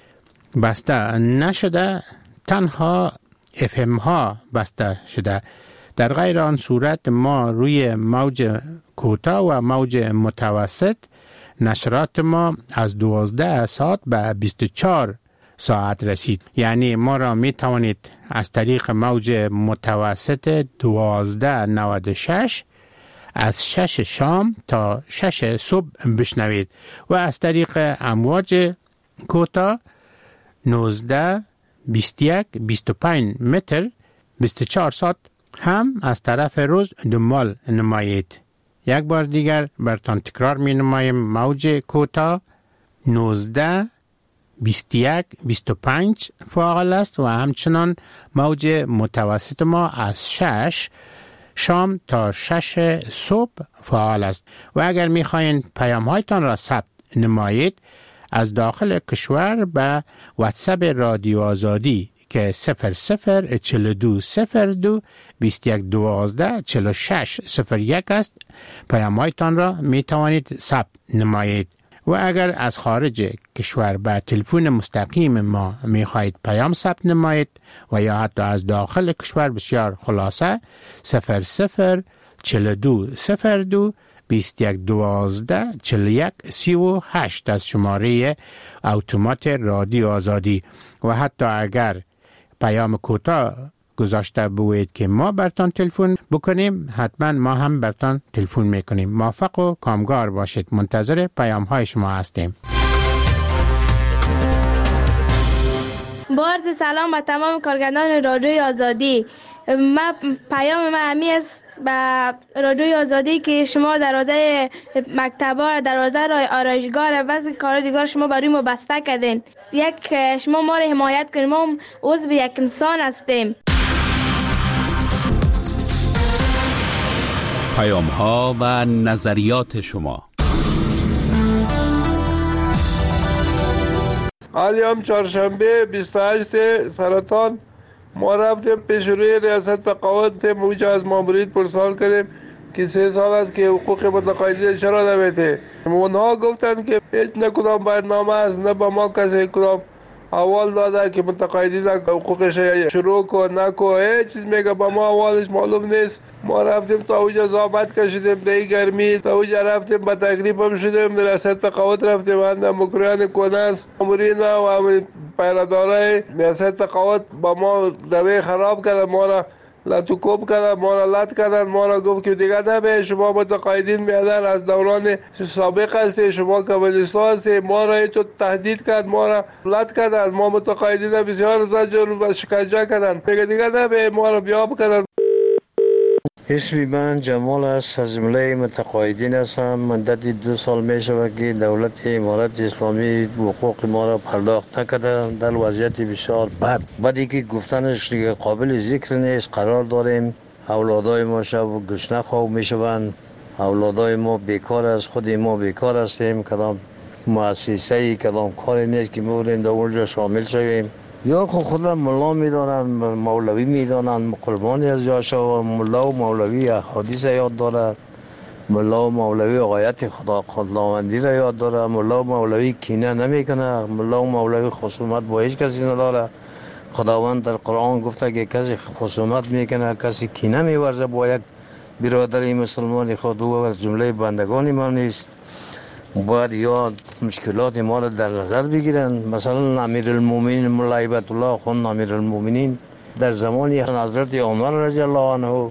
بسته نشده، تنها اف ام ها بسته شده. در غیر آن صورت ما روی موج کوتاه و موج متوسط نشرات ما از دوازده ساعت به بیست و چهار ساعت رسید. یعنی ما را می توانید از طریق موج متوسط دوازده نود و شش از شش شام تا شش صبح بشنوید و از طریق امواج کوتاه نوزده بیست و یک بیست و پنج متر بیست و چهار ساعت هم از طرف روز دنبال نمایید. یک بار دیگر برتان تکرار می نمایم. موج کوتاه نوزده بیست و یک بیست و پنج فعال است و همچنان موج متوسط ما از شش شام تا شش صبح فعال است و اگر می خواهید پیام هایتان را ثبت نمایید از داخل کشور به واتساپ رادیو آزادی که صفر صفر چهل و دو صفر دو بیست و یک دوازده چهل و شش صفر یک است پیام هایتان را می توانید ثبت نمایید. و اگر از خارج کشور به تلفن مستقیم ما می خواهید پیام ثبت نمایید و یا حتی از داخل کشور بسیار خلاصه صفر صفر چهل و دو صفر دو بیست و یک دوازده چهل و یک سی و هشت از شماره اتومات رادیو آزادی. و حتی اگر پیام کوتاه گذاشته بوید که ما برتان تلفن بکنیم حتما ما هم برتان تلفن میکنیم. موفق و کامگار باشید. منتظر پیام های شما هستیم. با عرض سلام به تمام کارگردان رادیوی آزادی. ما پیام ما همی است به رادیوی آزادی که شما دروازه مکتبا، دروازه آرایشگاه و بعضی کارا دیگر شما برای ما بسته کردین. یک شما ما را حمایت کنید. ما عضو یک انسان هستیم. پیام ها و نظریات شما. حالی هم چهارشنبه بیست و هشت سرطان ما رفتیم پیش روی ریاست تقاعد موجه از مامورید پرسوال کردیم که سه سال است که حقوق متقاعدین چرا نمیده. اونها گفتن که هیچ نه کدام برنامه است نه با ما کسی کدام اول داده که متقاعدین حقوقش شروع کن نکن. هیچ چیز میگه با ما اولش معلوم نیست. ما رفتیم تا اوجا زحمت کشیدیم در گرمی تا اوجا رفتیم با تکلیف هم شدیم در ریاست تقاعد رفتیم اند مکریان کناس مامورین و پیرادارای ریاست تقاعد با ما روی خراب کردن، ما را لطوکوب کردن، ما را لط کردن، ما را گفت که دیگه نبه شما متقاعدین میادن از دوران سابق هستی، شما کمونیستا هستی. ما را تو تهدید کرد، ما را لط کردن، ما متقاعدین بسیار زجر و شکنجه کردن. میگه دیگه نبه ما را بیاب کردن. اسمی من جمال است، از جمله متقاعدین هستم. مدت دو سال می شود که دولت امارت اسلامی حقوق ما را پرداخت نکرده. در وضعیت بسیار بد بدی که گفتنش قابل ذکر نیست قرار داریم. اولادای ما شب گشنه خواب می شوند، اولادای ما بیکار است، خود ما بیکار هستیم. کدام مؤسسه‌ای کدام کاری نیست که می‌بریم در اونجا شامل شویم. یا خود خود ملا میدانن، مولوی میدانن، قربانی از یاشا. ملا و مولوی احادیث یاد داره، ملا و مولوی آیت خدا خداوندی را یاد داره، ملا و مولوی کینه نمیکنه، ملا و مولوی خصومت با هیچ کسی نداره. خداوند در قرآن گفته که کسی خصومت میکنه، کسی کینه میورزه با یک برادری مسلمان خود او از جمله بندگان ما نیست. باید یا مشکلات ما را در نظر بگیرن. مثلا امیرالمومنین مولا هیبت الله خان امیرالمومنین در زمانی حضرت عمر رضی الله عنه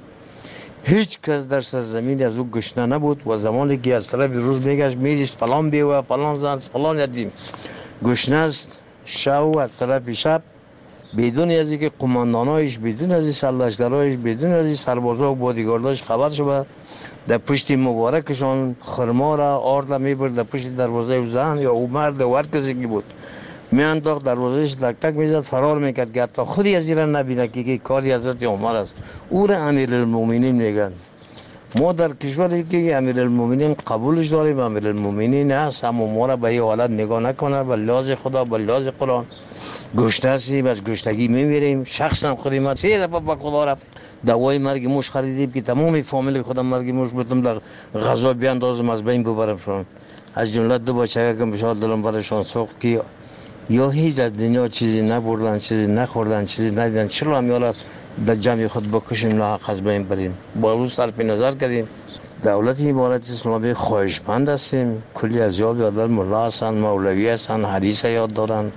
هیچ کس در سرزمین از او گشنه نبود و زمانی که از طرف روز میگشت میدیست فلان بیوه فلان زن فلان یتیم گشنه است شو از طرف شب بدون از اینکه قماندانایش، بدون از این سرلشکرایش، بدون از این سربازا و بادیگارداش خبر شد در پشت مبارکشان خرما را آرد میبرد در پشت دروازه او زن یا او مرد و هر کسی که بود میانداخت دروازهش تک تک میزد فرار میکرد که حتی خودی از این را نبینه که کاری حضرت عمر است. او را امیرالمومنین میگن. ما در کشوری که امیرالمومنین قبولش داریم، امیرالمومنین هست، اما ما را به این حالت نگاه نکنه. به لحاظ خدا، به لحاظ قرآن گشنه هستیم، از گشنگی میمیریم. شخصا خودی ما سه دفعه به خدا رفت دوای مرگ موش خریدیم که تمام فامیل خودم مرگ موش بودم در غذا بیاندازم از بین ببرمشون. از جمله دو بچه که بشار دلم برشان سوخت که یا هیچ از دنیا چیزی نبردن، چیزی نخوردن، چیزی ندیدن، چرا هم یالا در جمع خود بکشیم ناحق از بین بریم. با روز صرف نظر کردیم. دولت امارت اسلامی خواهشمند هستیم. کلی از یاد یادل ملا هستن، مولوی هستن، حدیث یاد دارن،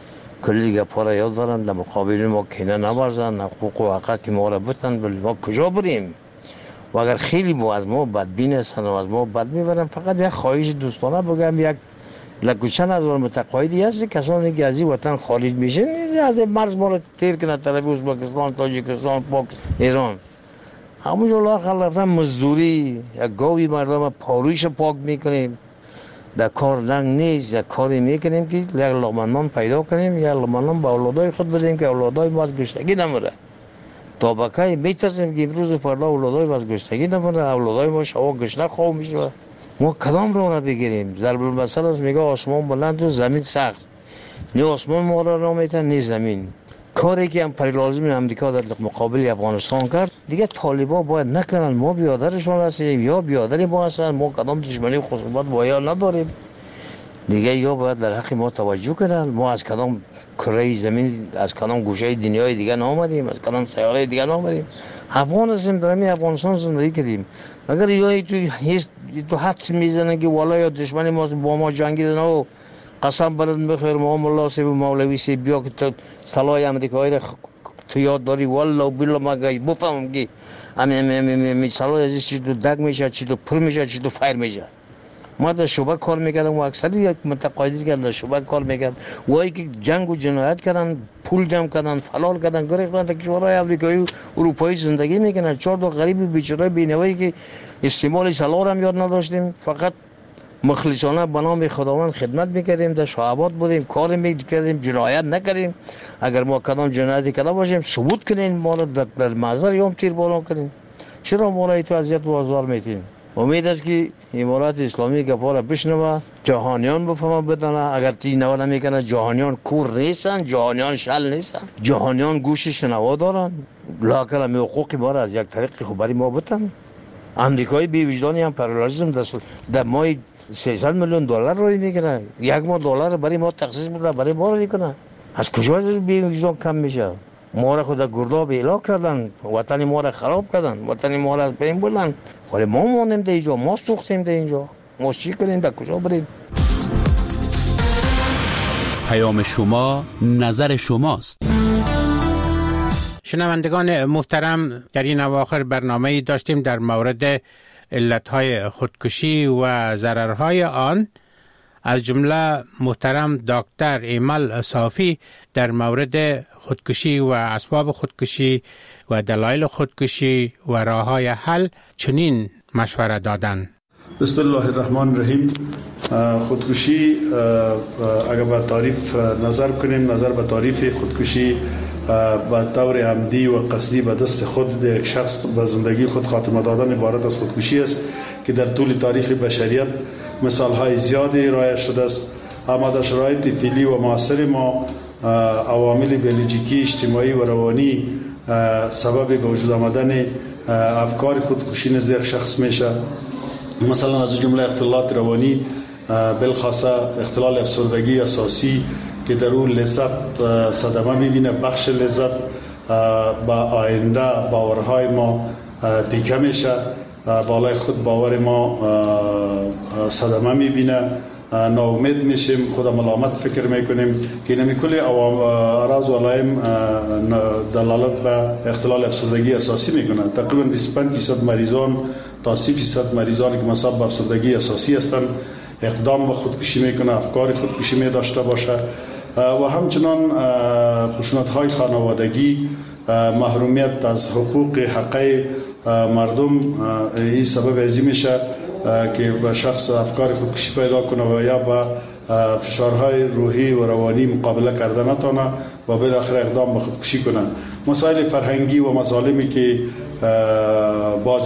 کلی دیگه پارا یاد دارن. در مقابل ما کینه نورزن، حقوق و حقیقت که ما را بتن، بل ما کجا بریم؟ و اگر خیلی با از ما بدبین هستن و از ما بد میبرن، فقط یک خواهش دوستانه بگم، یک لکوچن از متقاعدی هست کسانی که از این وطن خارج میشن از مرز ما را تیر کنه طرف ازبکستان، تاجیکستان، پاکستان، ایران. همونجا لااقل رفتن مزدوری، یک گاوی مردم پارویش پاک میکنیم، در کار لنگ نیست، یک کاری میکنیم که یک لقمه نان پیدا کنیم، یک لقمه نان به اولادای خود بدیم که اولادای ما از گشنگی نمره. تا بکای میترسیم که امروز فردا اولادای از گشتگی نمونه، اولادای ما شوا گشنه خواه میشه. ما کدام رو را بگیریم؟ ضرب المثل است میگه آسمان بلند و زمین سخت. نه آسمان ما را نامیتن نه زمین. کاری که امپریالیسم امریکا در مقابل افغانستان کرد دیگه طالبا باید نکنن. ما بیادرشون هستیم یا بیادری ما هستن. ما کدام دشمنی خصوصیت با یا نداریم دیگه. یا باید در حق ما توجه کنن. ما از کدام کره زمین، از کدام گوشه دنیای دیگه نامدیم، از کدام سیاره دیگه نامدیم. افغان هستیم، در همین افغانستان زندگی کردیم. اگر یا تو هیچ تو حد میزنن که والا یا دشمنی ما با ما جنگیدن و قسم برات بخیر ما مولا سی و مولوی سی بیا که تو سلای امریکایی را تو یاد داری والله و بالله ما گاهی بفهمم که امی سلای ازش چی تو دگ میشه، چی تو پر میشه، چی تو فایر میشه. ما در شعبه کار میکردم و اکثر یک متقاعدی که در شعبه کار میکرد وایی که جنگ و جنایت کردن، پول جمع کردن، فلال کردن، گریختن تا کشورهای امریکایی و اروپایی زندگی میکنن. چهار تا غریب بیچاره بینوایی که استعمال سلاح هم یاد نداشتیم، فقط مخلصانه به نام خداوند خدمت میکردیم، در شعبات بودیم، کار میکردیم، جنایت نکردیم. اگر ما کدام جنایتی کرده باشیم ثبوت کنین، ما را در محضر یوم تیر باران کنین. چرا ما را تو اذیت و آزار میتین؟ امید است که امارات اسلامی گپا را بشنوه، جهانیان بفهمه بدانه. اگر تی نوا نمیکنه جهانیان کور نیستن، جهانیان شل نیستن، جهانیان گوش شنوا دارن. لاکل می حقوقی ما را از یک طریق خبری ما بتن. امریکایی بی وجدانی هم پروالیزم در ماه سیصد میلیون دلار روی میکنه. یک ماه دلار برای ما تخصیص میکنه، برای ما رو میکنه. از کجا بی وجدان کم میشه؟ ما را خود گرداب اعلا کردن، وطن ما را خراب کردن، وطن ما را از بین بردن. ولی ما مانیم در اینجا، ما سوختیم در اینجا. ما چی کنیم؟ در کجا بریم؟ پیام شما نظر شماست. شنوندگان محترم، در این اواخر برنامه‌ای داشتیم در مورد علتهای خودکشی و ضررهای آن. از جمله محترم دکتر ایمل صافی در مورد خودکشی و اسباب خودکشی و دلایل خودکشی و راههای حل چنین مشوره دادند. بسم الله الرحمن الرحیم. خودکشی اگر به تعریف نظر کنیم، نظر به تعریف خودکشی به طور عمدی و قصدی به دست خود یک شخص به زندگی خود خاتمه دادن عبارت از خودکشی است که در طول تاریخ بشریت مثال‌های زیادی رایج شده است. اما در شرایط فعلی و معاصر ما عوامل بیولوژیکی، اجتماعی و روانی سبب به وجود آمدن افکار خودکشی نزد شخص میشه. مثلا از جمله اختلالات روانی، بالخاصه اختلال افسردگی اساسی که در اون لذت صدمه میبینه، بخش لذت با آینده باورهای ما پیکه میشه، بالای خود باور ما صدمه میبینه، ناامید میشیم، خود ملامت فکر میکنیم که نمی کلی اراز و علائم دلالت به اختلال افسردگی اساسی میکنه. تقریبا بیست و پنج درصد مریضان تا سی درصد مریضانی که مصاب به افسردگی اساسی هستند اقدام به خودکشی میکنه، افکار خودکشی می داشته باشه. و همچنان خشونت‌های خانوادگی، محرومیت از حقوق حقوق مردم این سبب ازی میشه که به شخص افکار خودکشی پیدا کنه و یا با فشارهای روحی و روانی مقابله کرده نتونه و بالاخره اقدام به خودکشی کنه. مسائل فرهنگی و مظالمی که باز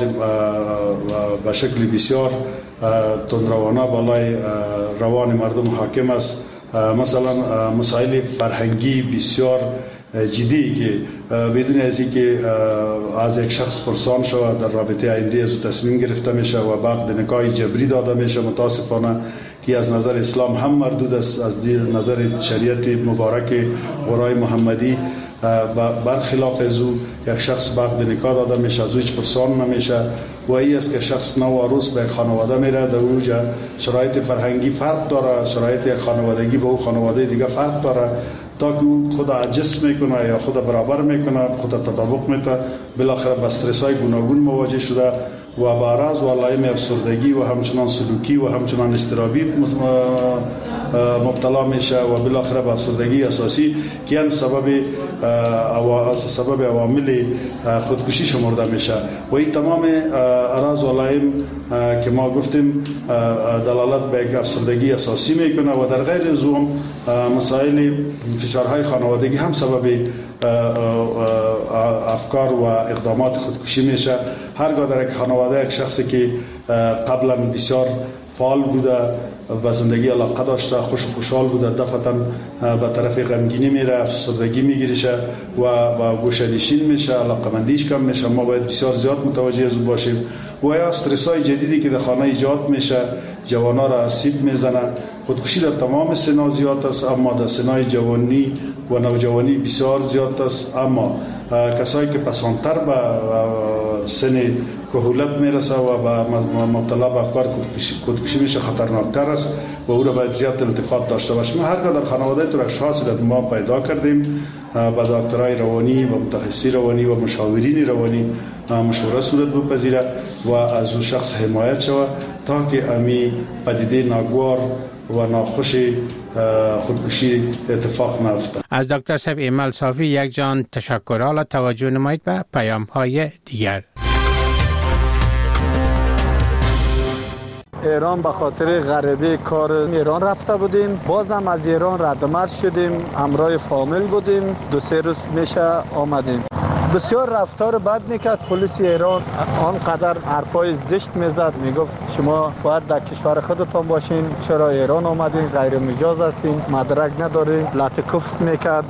به شکل بسیار تندروانه بالای روان مردم حاکم است. مثلا مسائل فرهنگی بسیار جدی که بدون از اینکه از یک شخص پرسان شود در رابطه آینده از تصمیم گرفته میشه و بعد نکاح جبری داده میشه، متاسفانه که از نظر اسلام هم مردود است، از نظر شریعت مبارک قرآن محمدی برخلاف از او یک شخص بعد نکاح داده میشه، از او هیچ پرسان نمیشه و این است که شخص نو عروس به خانواده میره. در اونجا شرایط فرهنگی فرق داره، شرایط خانوادگی به او خانواده دیگه فرق داره تا که خود عجز میکنه یا خود برابر میکنه، خود تطابق میده، بالاخره با استرس های گوناگون مواجه شده و با اعراض و علائم افسردگی و همچنان سلوکی و همچنان اضطرابی مبتلا میشه و بالاخره به افسردگی اساسی که هم سبب سبب عوامل خودکشی شمرده میشه و این تمام اعراض و علائم که ما گفتیم دلالت به افسردگی اساسی میکنه و در غیر از اون مسائل فشارهای خانوادگی هم سبب افکار و اقدامات خودکشی میشه. هرگاه در یک خانواده یک شخصی که قبلا بسیار فعال بوده، به زندگی علاقه داشته، خوش و خوشحال بوده، دفعتا به طرف غمگینی میره، افسردگی میگیرشه و با گوشه‌نشین میشه، علاقمندیش کم میشه. ما باید بسیار زیاد متوجه از باشیم و یا استرس های جدیدی که در خانه ایجاد میشه جوانا را آسیب میزنه. خودکشی در تمام سنا زیاد است، اما در سنای جوانی و نوجوانی بسیار زیاد است. اما کسایی که پسانتر به سن کهولت میرسه و به مبتلا به افکار خودکشی میشه خطرناکتر است و او را باید زیاد التفات داشته باشیم. هرگاه در خانواده تو اشخاص را ما پیدا کردیم با دکترای روانی و متخصصی روانی و مشاورین روانی مشوره صورت بپذیره و از او شخص حمایت شود تا که امی پدیده ناگوار و ناخوش خودکشی اتفاق نیفته. از دکتر صاحب ایمل صافی یک جان تشکر. حالا توجه نمایید به پیام های دیگر. ایران به خاطر غریبه کار ایران رفته بودیم، بازم از ایران ردمرد شدیم، همراه فامیل بودیم، دو سه روز میشه آمدیم. بسیار رفتار بد میکرد پلیس ایران، آنقدر حرفای زشت میزد، میگفت شما باید در کشور خودتان باشین، چرا ایران آمدین، غیر مجاز هستین، مدرک ندارین، لطکفت میکرد.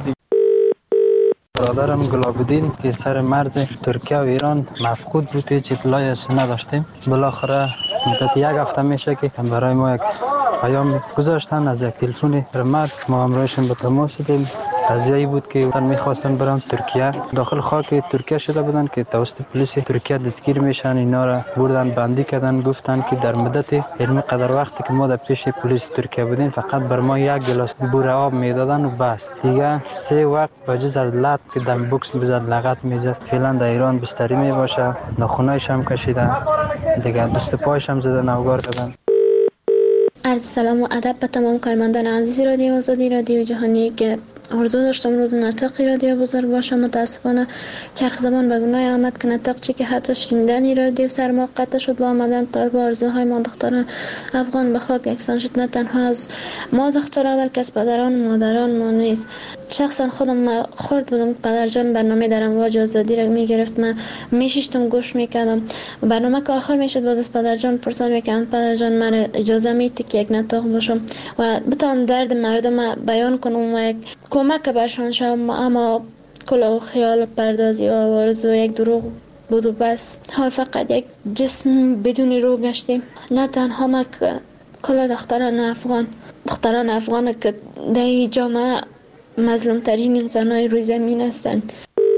برادرم گلابودین که سر مرز ترکیه و ایران مفقود بود، هیچ اطلاعی از نداشتیم. بالاخره مدت یک هفته میشه که برای ما یک پیام گذاشتن از یک تلفن مرز، ما همراهشون به تماس شدیم. قضیه‌ای بود که اون می‌خواستن برن ترکیه، داخل خاک ترکیه شده بودن که توسط پلیس ترکیه دستگیر میشن، اینا را بردن بندی کردن. گفتن که در مدت علمی قدر وقتی که ما در پیش پلیس ترکیه بودیم فقط بر ما یک گلاس بور آب میدادن و بس، دیگه سه وقت بجز از لط که دم بوکس میزد لغت میزد. فعلا در ایران بستری میباشه، ناخونایش هم کشیدن، دیگه دست پایش هم زدن، نوگار کردن. عرض سلام و ادب به تمام کارمندان عزیز رادیو آزادی رادیو جهانی که آرزو داشتم روز نطقی رادیو بزرگ باشم. متاسفانه چرخ زمان به گناه آمد که نطق چی که حتی شنیدن رادیو سر ما قطع شد با آمدن طالب آرزوهای ما دختران افغان به خاک یکسان شد. نه تنها از ما دختران بلکه از پدران و مادران ما نیست. شخصا خودم خورد بودم پدرجان برنامه در امواج آزادی را میگرفت، من میشیشتم گوش میکردم. برنامه که آخر میشد باز از پدرجان پرسان میکردم پدرجان من اجازه میدی که یک نطق باشم و بتونم درد مردم بیان کنم و یک کمک برشان شوم. اما کل خیال پردازی و آرزو یک دروغ بود و بس. حال فقط یک جسم بدون روح گشتیم. نه تنها ما که کل دختران افغان دختران افغان که در جامعه مظلوم ترین انسان های روی زمین هستند.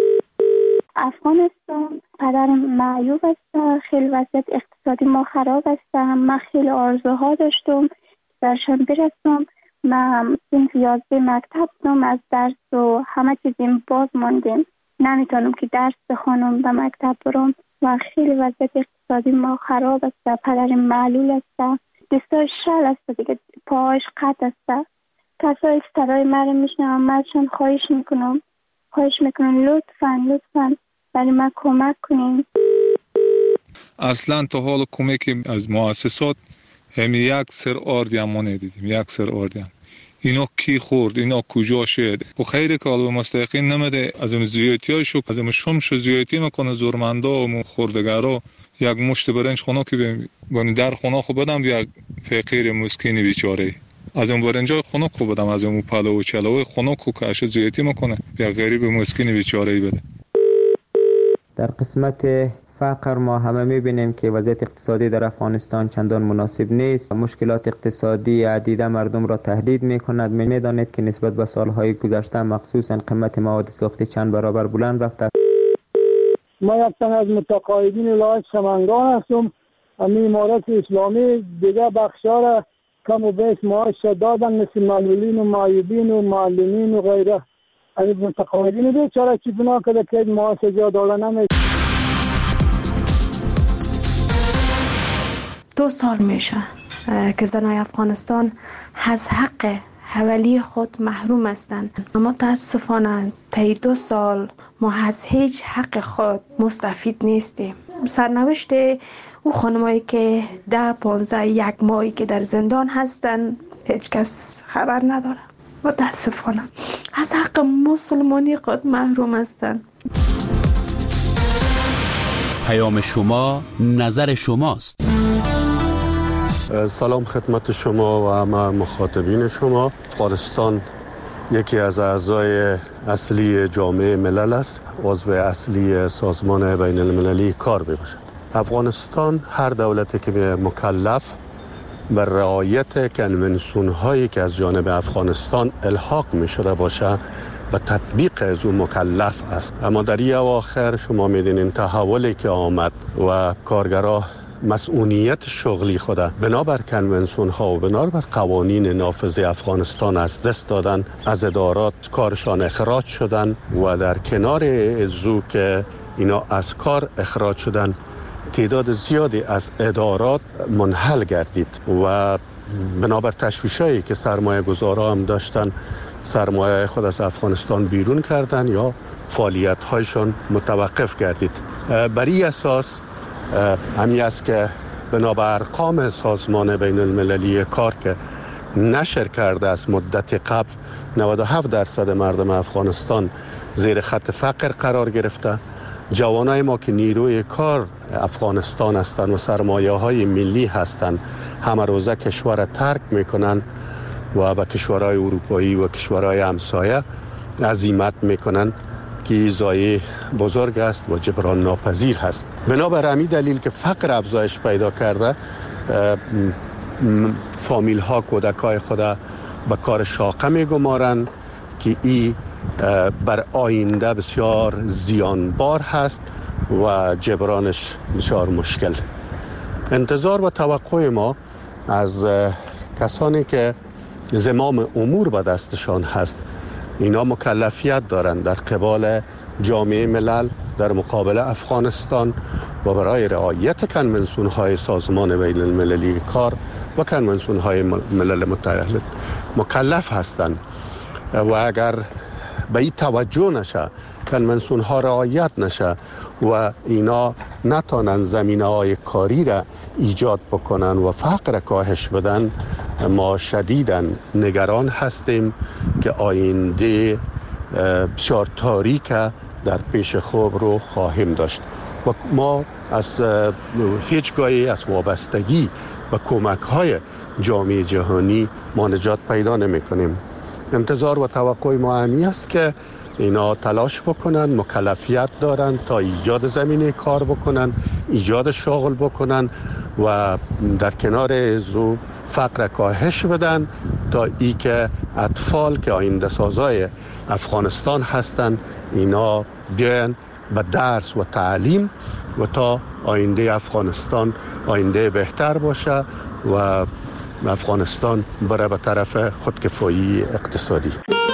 افغانستان پدرم معیوب است، خیلی وضعیت اقتصادی ما خراب است. من خیلی آرزوها داشتم درشان برسم. من صنف یازده مکتب بودم، از درس و همه چیزیم باز ماندیم، نمیتونم که درس بخونم به مکتب برم و خیلی وضعیت اقتصادی ما خراب است. پدرم معلول است، دستاش شل است دیگه، پاهاش قطع است. کسایی که صدای من میشنم منشان خواهش میکنم خواهش میکنم لطفا لطفا برای من کمک کنین. اصلا تا حال کمک از مؤسسات همین یک سر آردی هم ما ندیدیم، یک سر آردی هم. اینا کی خورد، اینا کجا شد؟ و خیلی که علوم مستقیم نمیده از اون زیادتی هایشو از اون شمش زیادتی میکنه زورمندا و خوردگارا. یک مشت برنج خونه که بهم در خونه خو بدم یک فقیر مسکین بیچاره، از اون برنجای خونه خو بدم، از اون پلو و چلوی خونه کو که اش زیادتی میکنه یک غریب مسکین بیچاره بده. در قسمت فقر ما همه میبینیم که وضعیت اقتصادی در افغانستان چندان مناسب نیست. مشکلات اقتصادی عدیده مردم را تهدید میکند. میدانید که نسبت به سالهای گذشته مخصوصا قیمت مواد سوختی چند برابر بلند رفته. ما یک تن از متقاعدین ولایت سمنگان هستم. امی امارت اسلامی دیگه بخشا را کم و بیش معاش دادن، مثل معلولین و معیوبین و معلمین و غیره. امی متقاعدین بیچاره چی بنا کرده که معاش جا داده نمیشه. دو سال میشه که زنای افغانستان از حق حوالی خود محروم هستند. متاسفانه طی دو سال ما از هیچ حق خود مستفید نیستیم. سرنوشت او خانمایی که ده پانزده یک ماهی که در زندان هستند هیچ کس خبر نداره. متاسفانه از حق مسلمانی خود محروم هستند. پیام شما نظر شماست. سلام خدمت شما و همه مخاطبین شما. افغانستان یکی از اعضای اصلی جامعه ملل است، عضو اصلی سازمان بین المللی کار میباشد. افغانستان هر دولتی که مکلف بر رعایت کنونسیون هایی که از جانب افغانستان الحاق می شده باشه به تطبیق از اون مکلف است. اما در این اواخر شما میدونین تحولی که آمد و کارگرها مسئولیت شغلی خود بنابر کنونسیون ها و بنابر قوانین نافذ افغانستان از دست دادن، از ادارات کارشان اخراج شدن و در کنار ازو که اینا از کار اخراج شدن تعداد زیادی از ادارات منحل گردید و بنابر تشویشایی که سرمایه گذارا هم داشتن سرمایه خود از افغانستان بیرون کردن یا فعالیت هایشان متوقف گردید. بر این اساس همی است که بنابر ارقام سازمان بین المللی کار که نشر کرده است مدت قبل نود و هفت درصد مردم افغانستان زیر خط فقر قرار گرفته. جوانای ما که نیروی کار افغانستان هستند و سرمایه های ملی هستند همه روزه کشور ترک میکنن و به کشورهای اروپایی و کشورهای همسایه عزیمت میکنن که ضایعه بزرگ است و جبران ناپذیر هست. بنابر همین دلیل که فقر افزایش پیدا کرده فامیل ها کودک های خود به کار شاقه میگمارند که این بر آینده بسیار زیانبار هست و جبرانش بسیار مشکل. انتظار و توقع ما از کسانی که زمام امور به دستشان هست اینا مکلفیت دارند در قبال جامعه ملل در مقابل افغانستان و برای رعایت کنونسیون های سازمان بین المللی کار و کنونسیون های ملل متحد مکلف هستند و اگر به این توجه نشه، کنونسیون ها رعایت نشه و اینا نتانن زمینه های کاری را ایجاد بکنن و فقر کاهش بدن، ما شدیداً نگران هستیم که آینده بسیار تاریک در پیش خوب رو خواهیم داشت و ما از هیچگاهی از وابستگی و کمک های جامعه جهانی ما نجات پیدا نمی کنیم. انتظار و توقع ما همی است که اینا تلاش بکنن، مکلفیت دارن تا ایجاد زمینه کار بکنن، ایجاد شغل بکنن و در کنار ازو فقر کاهش بدن تا ای که اطفال که آینده سازای افغانستان هستن اینا بیان به درس و تعلیم و تا آینده افغانستان آینده بهتر باشه و افغانستان بره به طرف خودکفایی اقتصادی.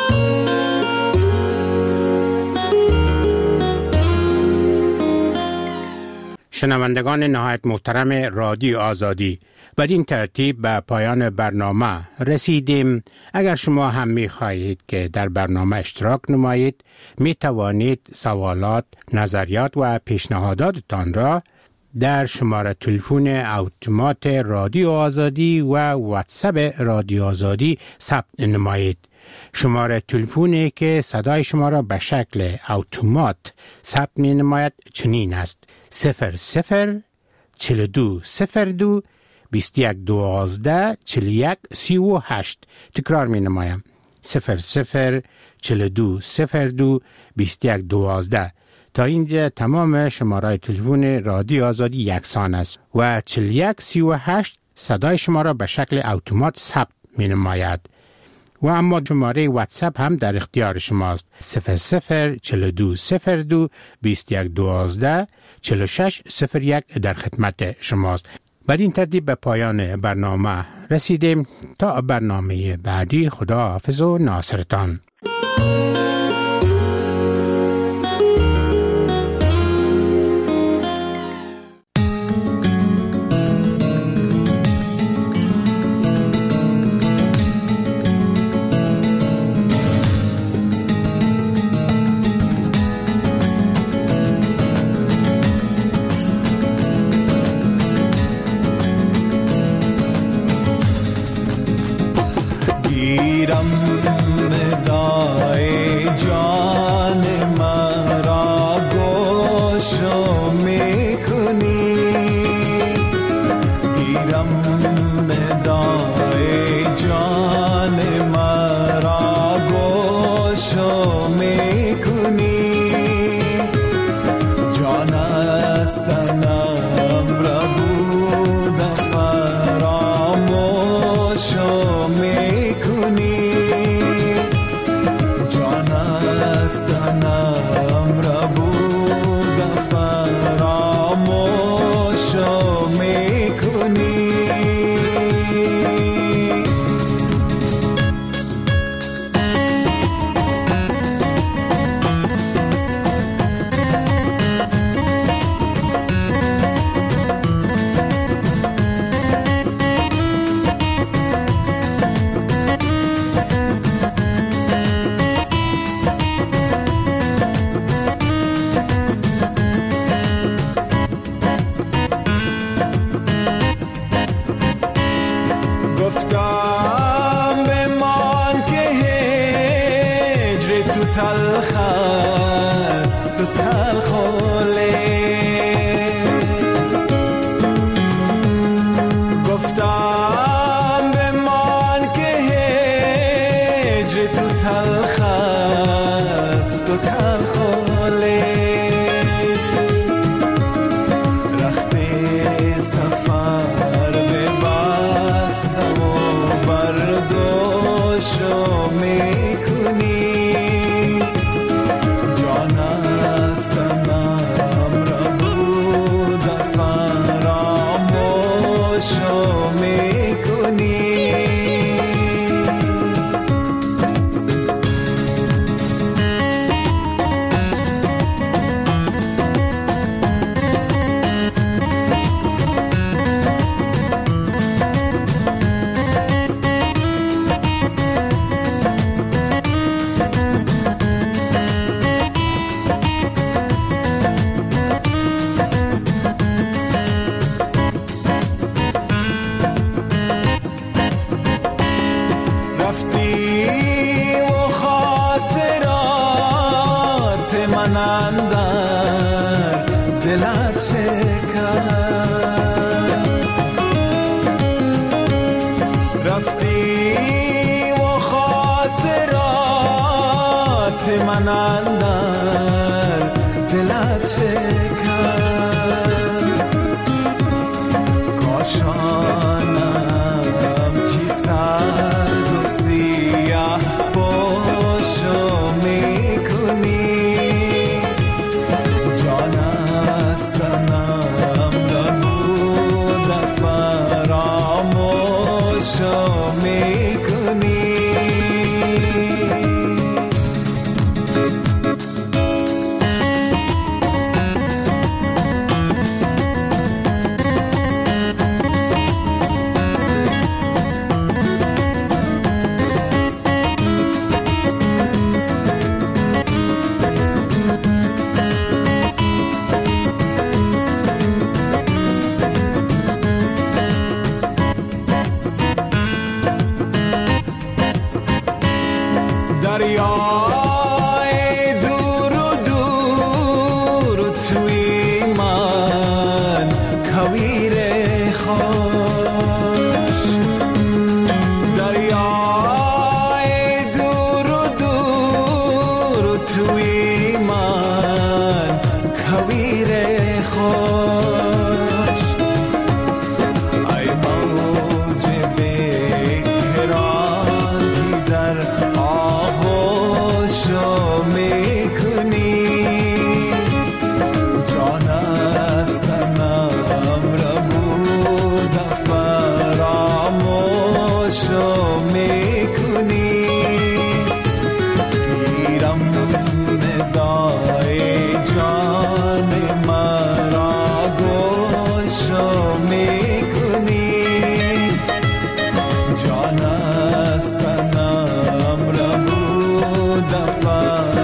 شنوندگان نهایت محترم رادیو آزادی، بدین ترتیب به پایان برنامه رسیدیم. اگر شما هم می خواهید که در برنامه اشتراک نمایید می توانید سوالات، نظریات و پیشنهاداتتان را در شماره تلفن اتومات رادیو آزادی و واتساپ رادیو آزادی ثبت نمایید. شماره تلفنی که صدای شما را به شکل اتومات ثبت می نماید چنین است: صفر صفر چل دو صفر دو بیست یک دوازده چل یک سی و هشت. تکرار می نمایم: صفر صفر چل دو صفر دو بیست یک دوازده. تا اینجا تمام شماره تلفن رادیو آزادی یکسان است و چل یک سی و هشت صدای شما را به شکل اتومات ثبت می نماید. و اما شماره واتساپ هم در اختیار شماست: صفر صفر چل دو صفر دو بیست یک دوازده چل شش صفر یک در خدمت شماست. بدین ترتیب به پایان برنامه رسیدیم. تا برنامه بعدی، خدا حافظ و ناصرتان. میکنی جان است تنم را بود فراموش میکنی جان است تنم را بود فراموش میکنی گفتم بمان که هجر تو تلخ است تو تلخوله گفتم بمان که هجر تو تلخ است تو تلخوله رخت سفر ببستم و برداشو میکنی جان است تنم را بود فراموشو میکنی رفتی و خاطرات من اندر دلت شکست رفتی و خاطرات من اندر دلت شکست کاشانم چی سرد و سیاه پاشو میکنی جان است تنم را بود فراموشو میکنی دریای دور و دور توی من کویر خوش دریای دور و دور توی من کویر خوش ای موج بیکران در آغوشو میکنی جان است تنم را بود فراموشو میکنی گیرم ندای جان مرا گوشو میکنی جان است تنم را بود فراموشو